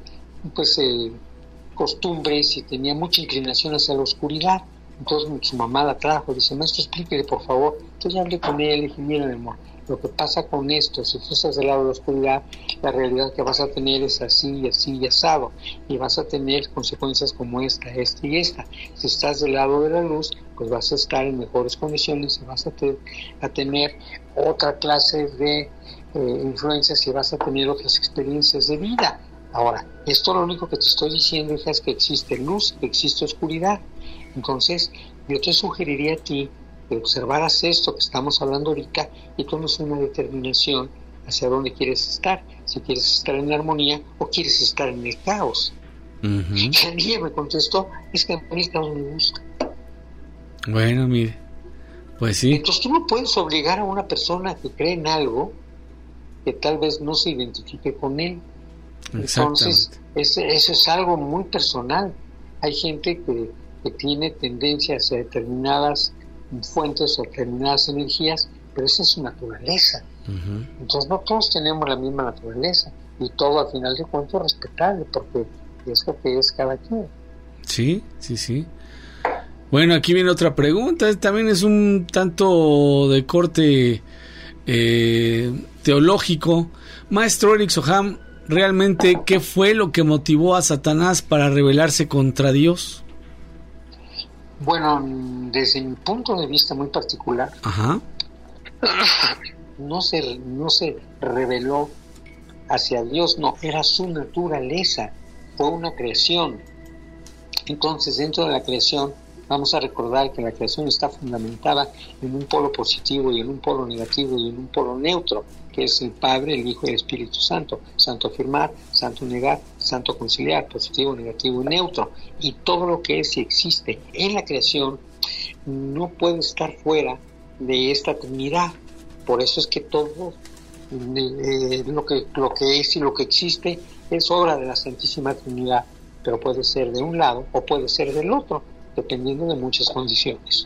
pues eh, costumbres y tenía mucha inclinación hacia la oscuridad. Entonces su mamá la trajo, dice, maestro, explíquele por favor. Entonces ya hablé con él, le dije, mira, mi amor, lo que pasa con esto, si tú estás del lado de la oscuridad, la realidad que vas a tener es así y así y asado, y vas a tener consecuencias como esta, esta y esta. Si estás del lado de la luz, pues vas a estar en mejores condiciones y vas a, te, a tener otra clase de eh, influencias y vas a tener otras experiencias de vida. Ahora, esto lo único que te estoy diciendo, hija, es que existe luz, que existe oscuridad. Entonces, yo te sugeriría a ti que observaras esto que estamos hablando ahorita y tomes una determinación hacia dónde quieres estar, si quieres estar en armonía o quieres estar en el caos. Uh-huh. Y a mí me contestó, es que a mí el caos me gusta. Bueno, mire, pues sí. Entonces tú no puedes obligar a una persona que cree en algo que tal vez no se identifique con él. Entonces, ese, eso es algo muy personal. Hay gente que, que tiene tendencia hacia determinadas fuentes o determinadas energías, pero esa es su naturaleza. Uh-huh. Entonces no todos tenemos la misma naturaleza y todo al final de cuentas es respetable porque es lo que es cada quien. Sí, sí, sí. Bueno, aquí viene otra pregunta, también es un tanto de corte eh, teológico. Maestro Eric Soham, ¿realmente qué fue lo que motivó a Satanás para rebelarse contra Dios? Bueno, desde mi punto de vista muy particular, Ajá. no se no se rebeló hacia Dios, no, era su naturaleza, fue una creación. Entonces, dentro de la creación, vamos a recordar que la creación está fundamentada en un polo positivo y en un polo negativo y en un polo neutro, que es el Padre, el Hijo y el Espíritu Santo. Santo afirmar, santo negar, santo conciliar, positivo, negativo y neutro. Y todo lo que es y existe en la creación no puede estar fuera de esta Trinidad. Por eso es que todo eh, lo que lo que es y lo que existe es obra de la Santísima Trinidad, pero puede ser de un lado o puede ser del otro, dependiendo de muchas condiciones.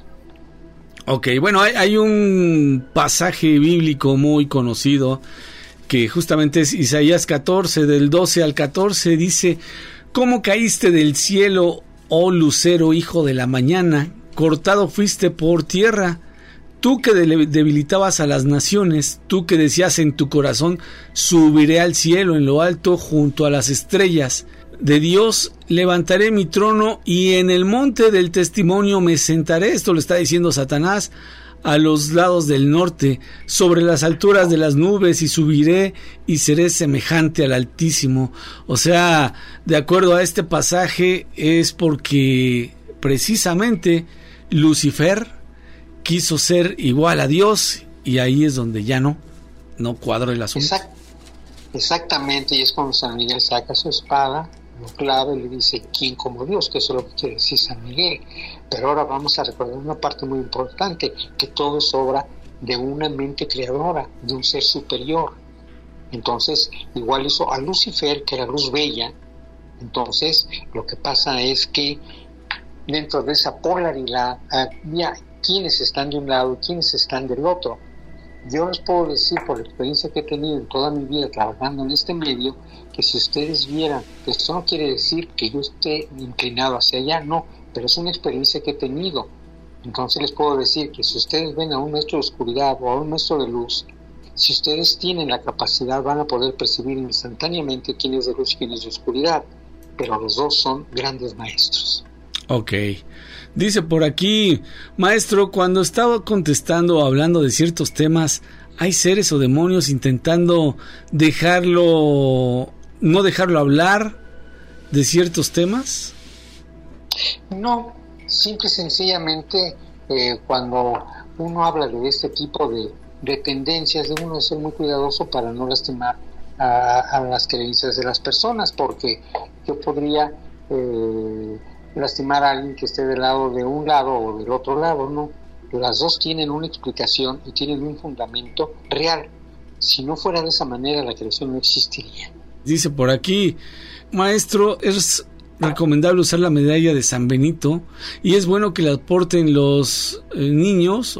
Ok, bueno, hay, hay un pasaje bíblico muy conocido que justamente es Isaías catorce, del doce al catorce, dice: ¿Cómo caíste del cielo, oh lucero, hijo de la mañana? Cortado fuiste por tierra, tú que debilitabas a las naciones, tú que decías en tu corazón, subiré al cielo en lo alto junto a las estrellas. De Dios levantaré mi trono y en el monte del testimonio me sentaré. Esto lo está diciendo Satanás a los lados del norte, sobre las alturas de las nubes, y subiré y seré semejante al Altísimo. O sea, de acuerdo a este pasaje es porque precisamente Lucifer quiso ser igual a Dios y ahí es donde ya no, no cuadró el asunto. Exact- exactamente, y es cuando San Miguel saca su espada, lo clava y le dice, ¿quién como Dios? Que eso es lo que quiere decir San Miguel. Pero ahora vamos a recordar una parte muy importante, que todo es obra de una mente creadora, de un ser superior. Entonces, igual hizo a Lucifer, que era luz bella. Entonces, lo que pasa es que dentro de esa polaridad había quienes están de un lado y quienes están del otro. Yo les puedo decir, por la experiencia que he tenido en toda mi vida trabajando en este medio, que si ustedes vieran, esto no quiere decir que yo esté inclinado hacia allá, no, pero es una experiencia que he tenido. Entonces les puedo decir que si ustedes ven a un maestro de oscuridad o a un maestro de luz, si ustedes tienen la capacidad, van a poder percibir instantáneamente quién es de luz y quién es de oscuridad, pero los dos son grandes maestros. Ok. Dice por aquí, maestro, cuando estaba contestando o hablando de ciertos temas, ¿hay seres o demonios intentando dejarlo, no dejarlo hablar de ciertos temas? No, simple y sencillamente eh, cuando uno habla de este tipo de, de tendencias, debe uno ser muy cuidadoso para no lastimar a, a las creencias de las personas, porque yo podría eh, lastimar a alguien que esté del lado de un lado o del otro lado, no. Las dos tienen una explicación y tienen un fundamento real. Si no fuera de esa manera, la creación no existiría. Dice por aquí, maestro, es recomendable usar la medalla de San Benito y es bueno que la porten los eh, niños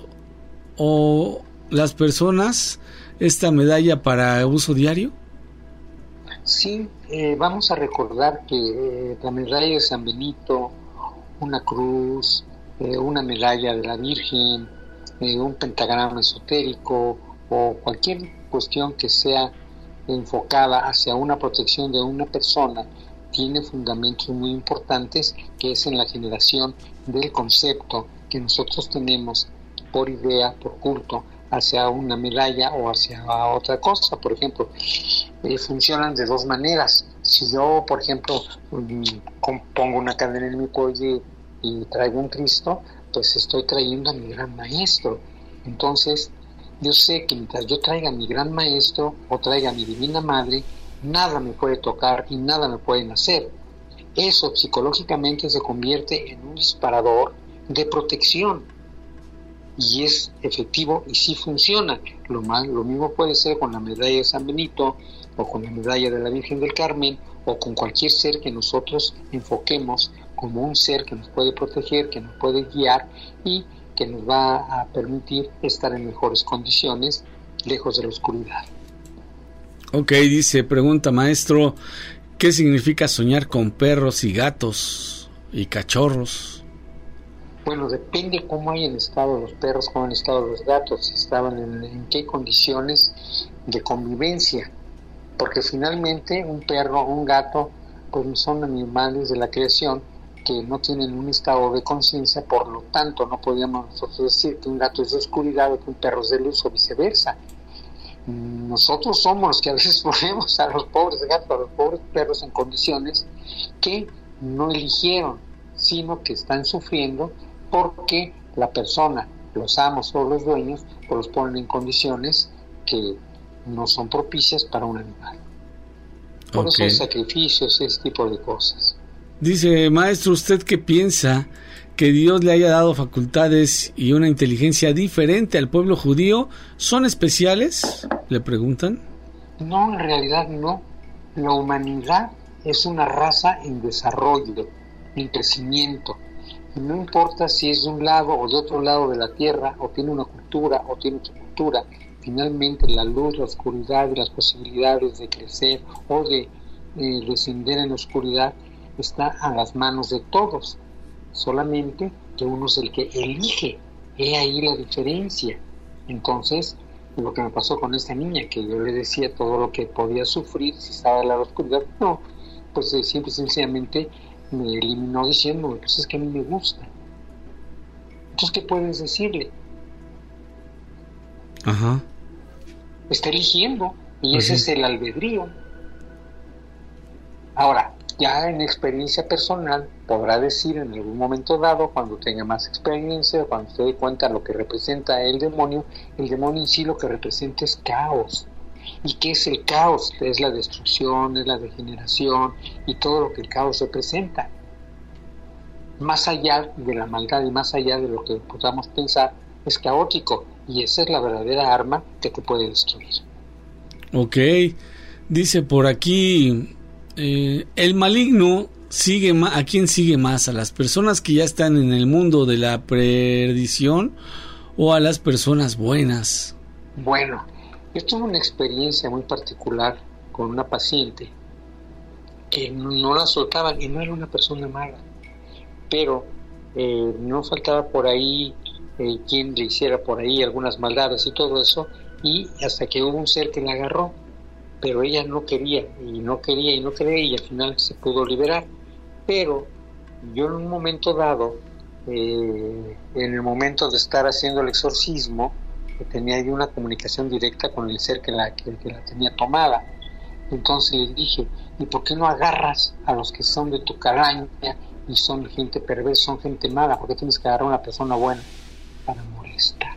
o las personas esta medalla para uso diario. Sí, eh, vamos a recordar que eh, la medalla de San Benito, una cruz, eh, una medalla de la Virgen, eh, un pentagrama esotérico o cualquier cuestión que sea enfocada hacia una protección de una persona, tiene fundamentos muy importantes, que es en la generación del concepto que nosotros tenemos por idea, por culto, hacia una medalla o hacia otra cosa. Por ejemplo, eh, funcionan de dos maneras. Si yo, por ejemplo, um, pongo una cadena en mi cuello y traigo un Cristo, pues estoy trayendo a mi gran maestro. Entonces, yo sé que mientras yo traiga a mi gran maestro o traiga a mi divina madre, nada me puede tocar y nada me pueden hacer. Eso psicológicamente se convierte en un disparador de protección y es efectivo y sí funciona. Lo, más, lo mismo puede ser con la medalla de San Benito o con la medalla de la Virgen del Carmen o con cualquier ser que nosotros enfoquemos como un ser que nos puede proteger, que nos puede guiar y que nos va a permitir estar en mejores condiciones, lejos de la oscuridad. Ok, dice, pregunta maestro, ¿qué significa soñar con perros y gatos y cachorros? Bueno, depende cómo hayan estado los perros, cómo han estado los gatos, si estaban en, en qué condiciones de convivencia, porque finalmente un perro, un gato, pues son animales de la creación que no tienen un estado de conciencia, por lo tanto no podríamos nosotros decir que un gato es de oscuridad o que un perro es de luz o viceversa. Nosotros somos los que a veces ponemos a los pobres gatos, a los pobres perros en condiciones que no eligieron, sino que están sufriendo porque la persona, los amos o los dueños, pues los ponen en condiciones que no son propicias para un animal. Por okay. eso sacrificios, ese tipo de cosas. Dice, maestro, ¿usted qué piensa? ¿Que Dios le haya dado facultades y una inteligencia diferente al pueblo judío? ¿Son especiales? ¿Le preguntan? No, en realidad no. La humanidad es una raza en desarrollo, en crecimiento. Y no importa si es de un lado o de otro lado de la tierra, o tiene una cultura o tiene otra cultura, finalmente la luz, la oscuridad y las posibilidades de crecer o de eh, descender en la oscuridad está a las manos de todos. Solamente que uno es el que elige. He ahí la diferencia. Entonces, lo que me pasó con esta niña, que yo le decía todo lo que podía sufrir si estaba en la oscuridad, no, pues eh, simple y sencillamente me eliminó diciendo, pues es que a mí me gusta. Entonces, ¿qué puedes decirle? Ajá. Está eligiendo, y pues ese sí. es el albedrío. Ahora, ya en experiencia personal, podrá decir en algún momento dado, cuando tenga más experiencia, cuando se dé cuenta de lo que representa el demonio, el demonio en sí lo que representa es caos. ¿Y qué es el caos? Es la destrucción, es la degeneración y todo lo que el caos representa. Más allá de la maldad y más allá de lo que podamos pensar, es caótico, y esa es la verdadera arma que te puede destruir. Ok, dice por aquí... Eh, el maligno sigue ma- ¿a quién sigue más? ¿A las personas que ya están en el mundo de la perdición o a las personas buenas? Bueno, yo tuve una experiencia muy particular con una paciente que no la soltaban y no era una persona mala, pero eh, no faltaba por ahí eh, quien le hiciera por ahí algunas maldades y todo eso, y hasta que hubo un ser que la agarró, pero ella no quería y no quería y no quería y al final se pudo liberar. Pero yo en un momento dado, eh, en el momento de estar haciendo el exorcismo, tenía yo una comunicación directa con el ser que la, que, que la tenía tomada. Entonces les dije, ¿y por qué no agarras a los que son de tu calaña y son gente perversa, son gente mala? ¿Por qué tienes que agarrar a una persona buena? Para molestar.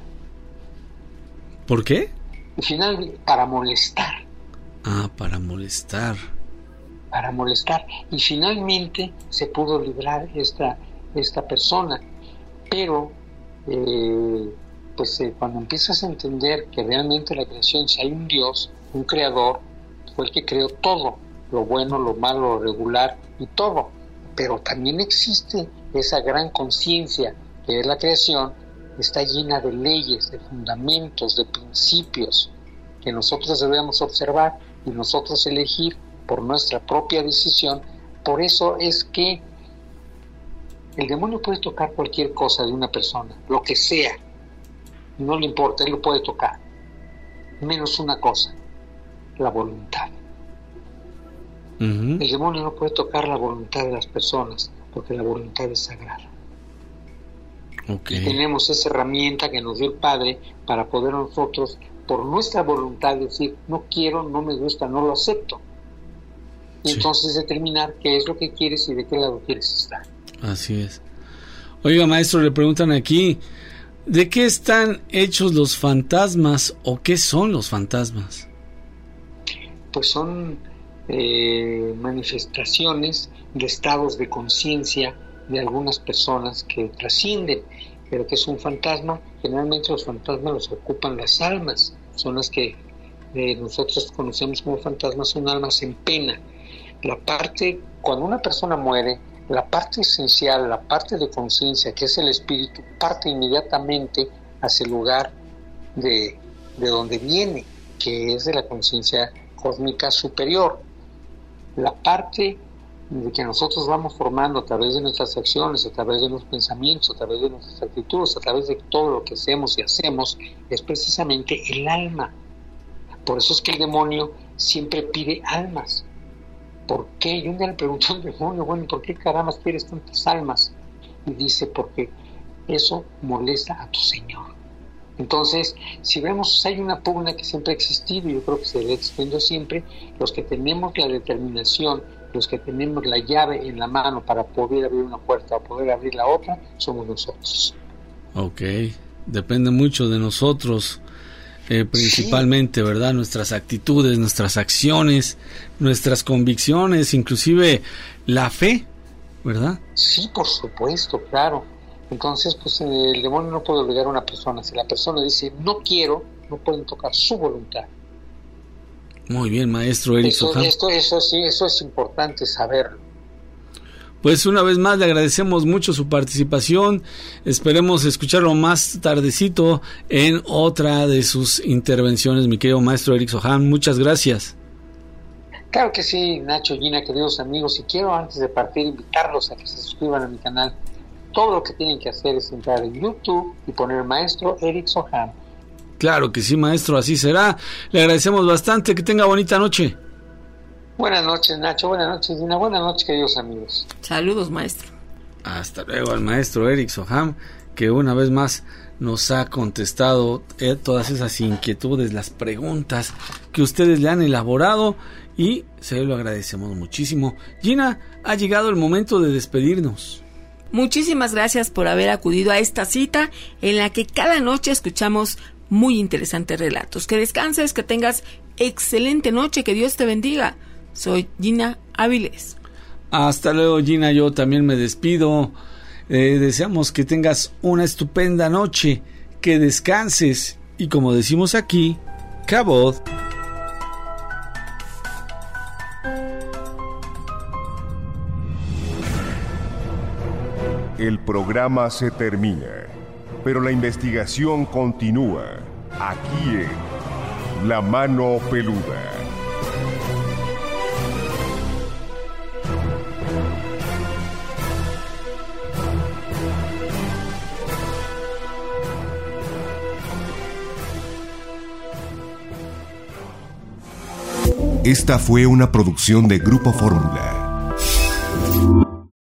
¿Por qué? Al final, para molestar. Ah, para molestar. Para molestar. Y finalmente se pudo librar esta, esta persona. Pero, eh, pues eh, cuando empiezas a entender que realmente la creación, si hay un Dios, un creador, fue el que creó todo, lo bueno, lo malo, lo regular y todo. Pero también existe esa gran conciencia que es la creación, está llena de leyes, de fundamentos, de principios que nosotros debemos observar y nosotros elegir por nuestra propia decisión. Por eso es que el demonio puede tocar cualquier cosa de una persona, lo que sea, no le importa, él lo puede tocar, menos una cosa, la voluntad. Uh-huh. El demonio no puede tocar la voluntad de las personas, porque la voluntad es sagrada. Okay. Y tenemos esa herramienta que nos dio el Padre para poder nosotros, por nuestra voluntad, decir, no quiero, no me gusta, no lo acepto. Y sí. Entonces determinar qué es lo que quieres y de qué lado quieres estar. Así es. Oiga, maestro, le preguntan aquí, ¿de qué están hechos los fantasmas o qué son los fantasmas? Pues son eh, manifestaciones de estados de conciencia de algunas personas que trascienden. Pero que es un fantasma, generalmente los fantasmas los ocupan las almas, son las que eh, nosotros conocemos como fantasmas, son almas en pena. La parte, cuando una persona muere, la parte esencial, la parte de conciencia, que es el espíritu, parte inmediatamente hacia el lugar de, de donde viene, que es de la conciencia cósmica superior. La parte de que nosotros vamos formando a través de nuestras acciones, a través de nuestros pensamientos, a través de nuestras actitudes, a través de todo lo que hacemos y hacemos, es precisamente el alma. Por eso es que el demonio siempre pide almas. ¿Por qué? Y un día le preguntó al demonio, bueno, ¿por qué caramba quieres tantas almas? Y dice, porque eso molesta a tu Señor. Entonces, si vemos, hay una pugna que siempre ha existido, y yo creo que se le extendió siempre, los que tenemos la determinación, los que tenemos la llave en la mano para poder abrir una puerta o poder abrir la otra, somos nosotros. Ok, depende mucho de nosotros, eh, principalmente, sí. ¿Verdad? Nuestras actitudes, nuestras acciones, nuestras convicciones, inclusive la fe, ¿verdad? Sí, por supuesto, claro. Entonces, pues el demonio no puede obligar a una persona. Si la persona dice, no quiero, no pueden tocar su voluntad. Muy bien, maestro Eric Eso, Soham. Esto, eso sí, eso es importante saberlo. Pues una vez más le agradecemos mucho su participación. Esperemos escucharlo más tardecito en otra de sus intervenciones, mi querido maestro Eric Soham. Muchas gracias. Claro que sí, Nacho, Gina, queridos amigos. Y quiero antes de partir invitarlos a que se suscriban a mi canal. Todo lo que tienen que hacer es entrar en YouTube y poner maestro Eric Soham. Claro que sí, maestro, así será. Le agradecemos bastante, que tenga bonita noche. Buenas noches, Nacho, buenas noches, Dina, buenas noches, queridos amigos. Saludos, maestro. Hasta luego al maestro Eric Soham, que una vez más nos ha contestado eh, todas esas inquietudes, las preguntas que ustedes le han elaborado, y se lo agradecemos muchísimo. Gina, ha llegado el momento de despedirnos. Muchísimas gracias por haber acudido a esta cita en la que cada noche escuchamos muy interesantes relatos. Que descanses, que tengas excelente noche, que Dios te bendiga. Soy Gina Áviles. Hasta luego, Gina, yo también me despido. Eh, deseamos que tengas una estupenda noche, que descanses y, como decimos aquí, cabot. El programa se termina, pero la investigación continúa aquí en La Mano Peluda. Esta fue una producción de Grupo Fórmula.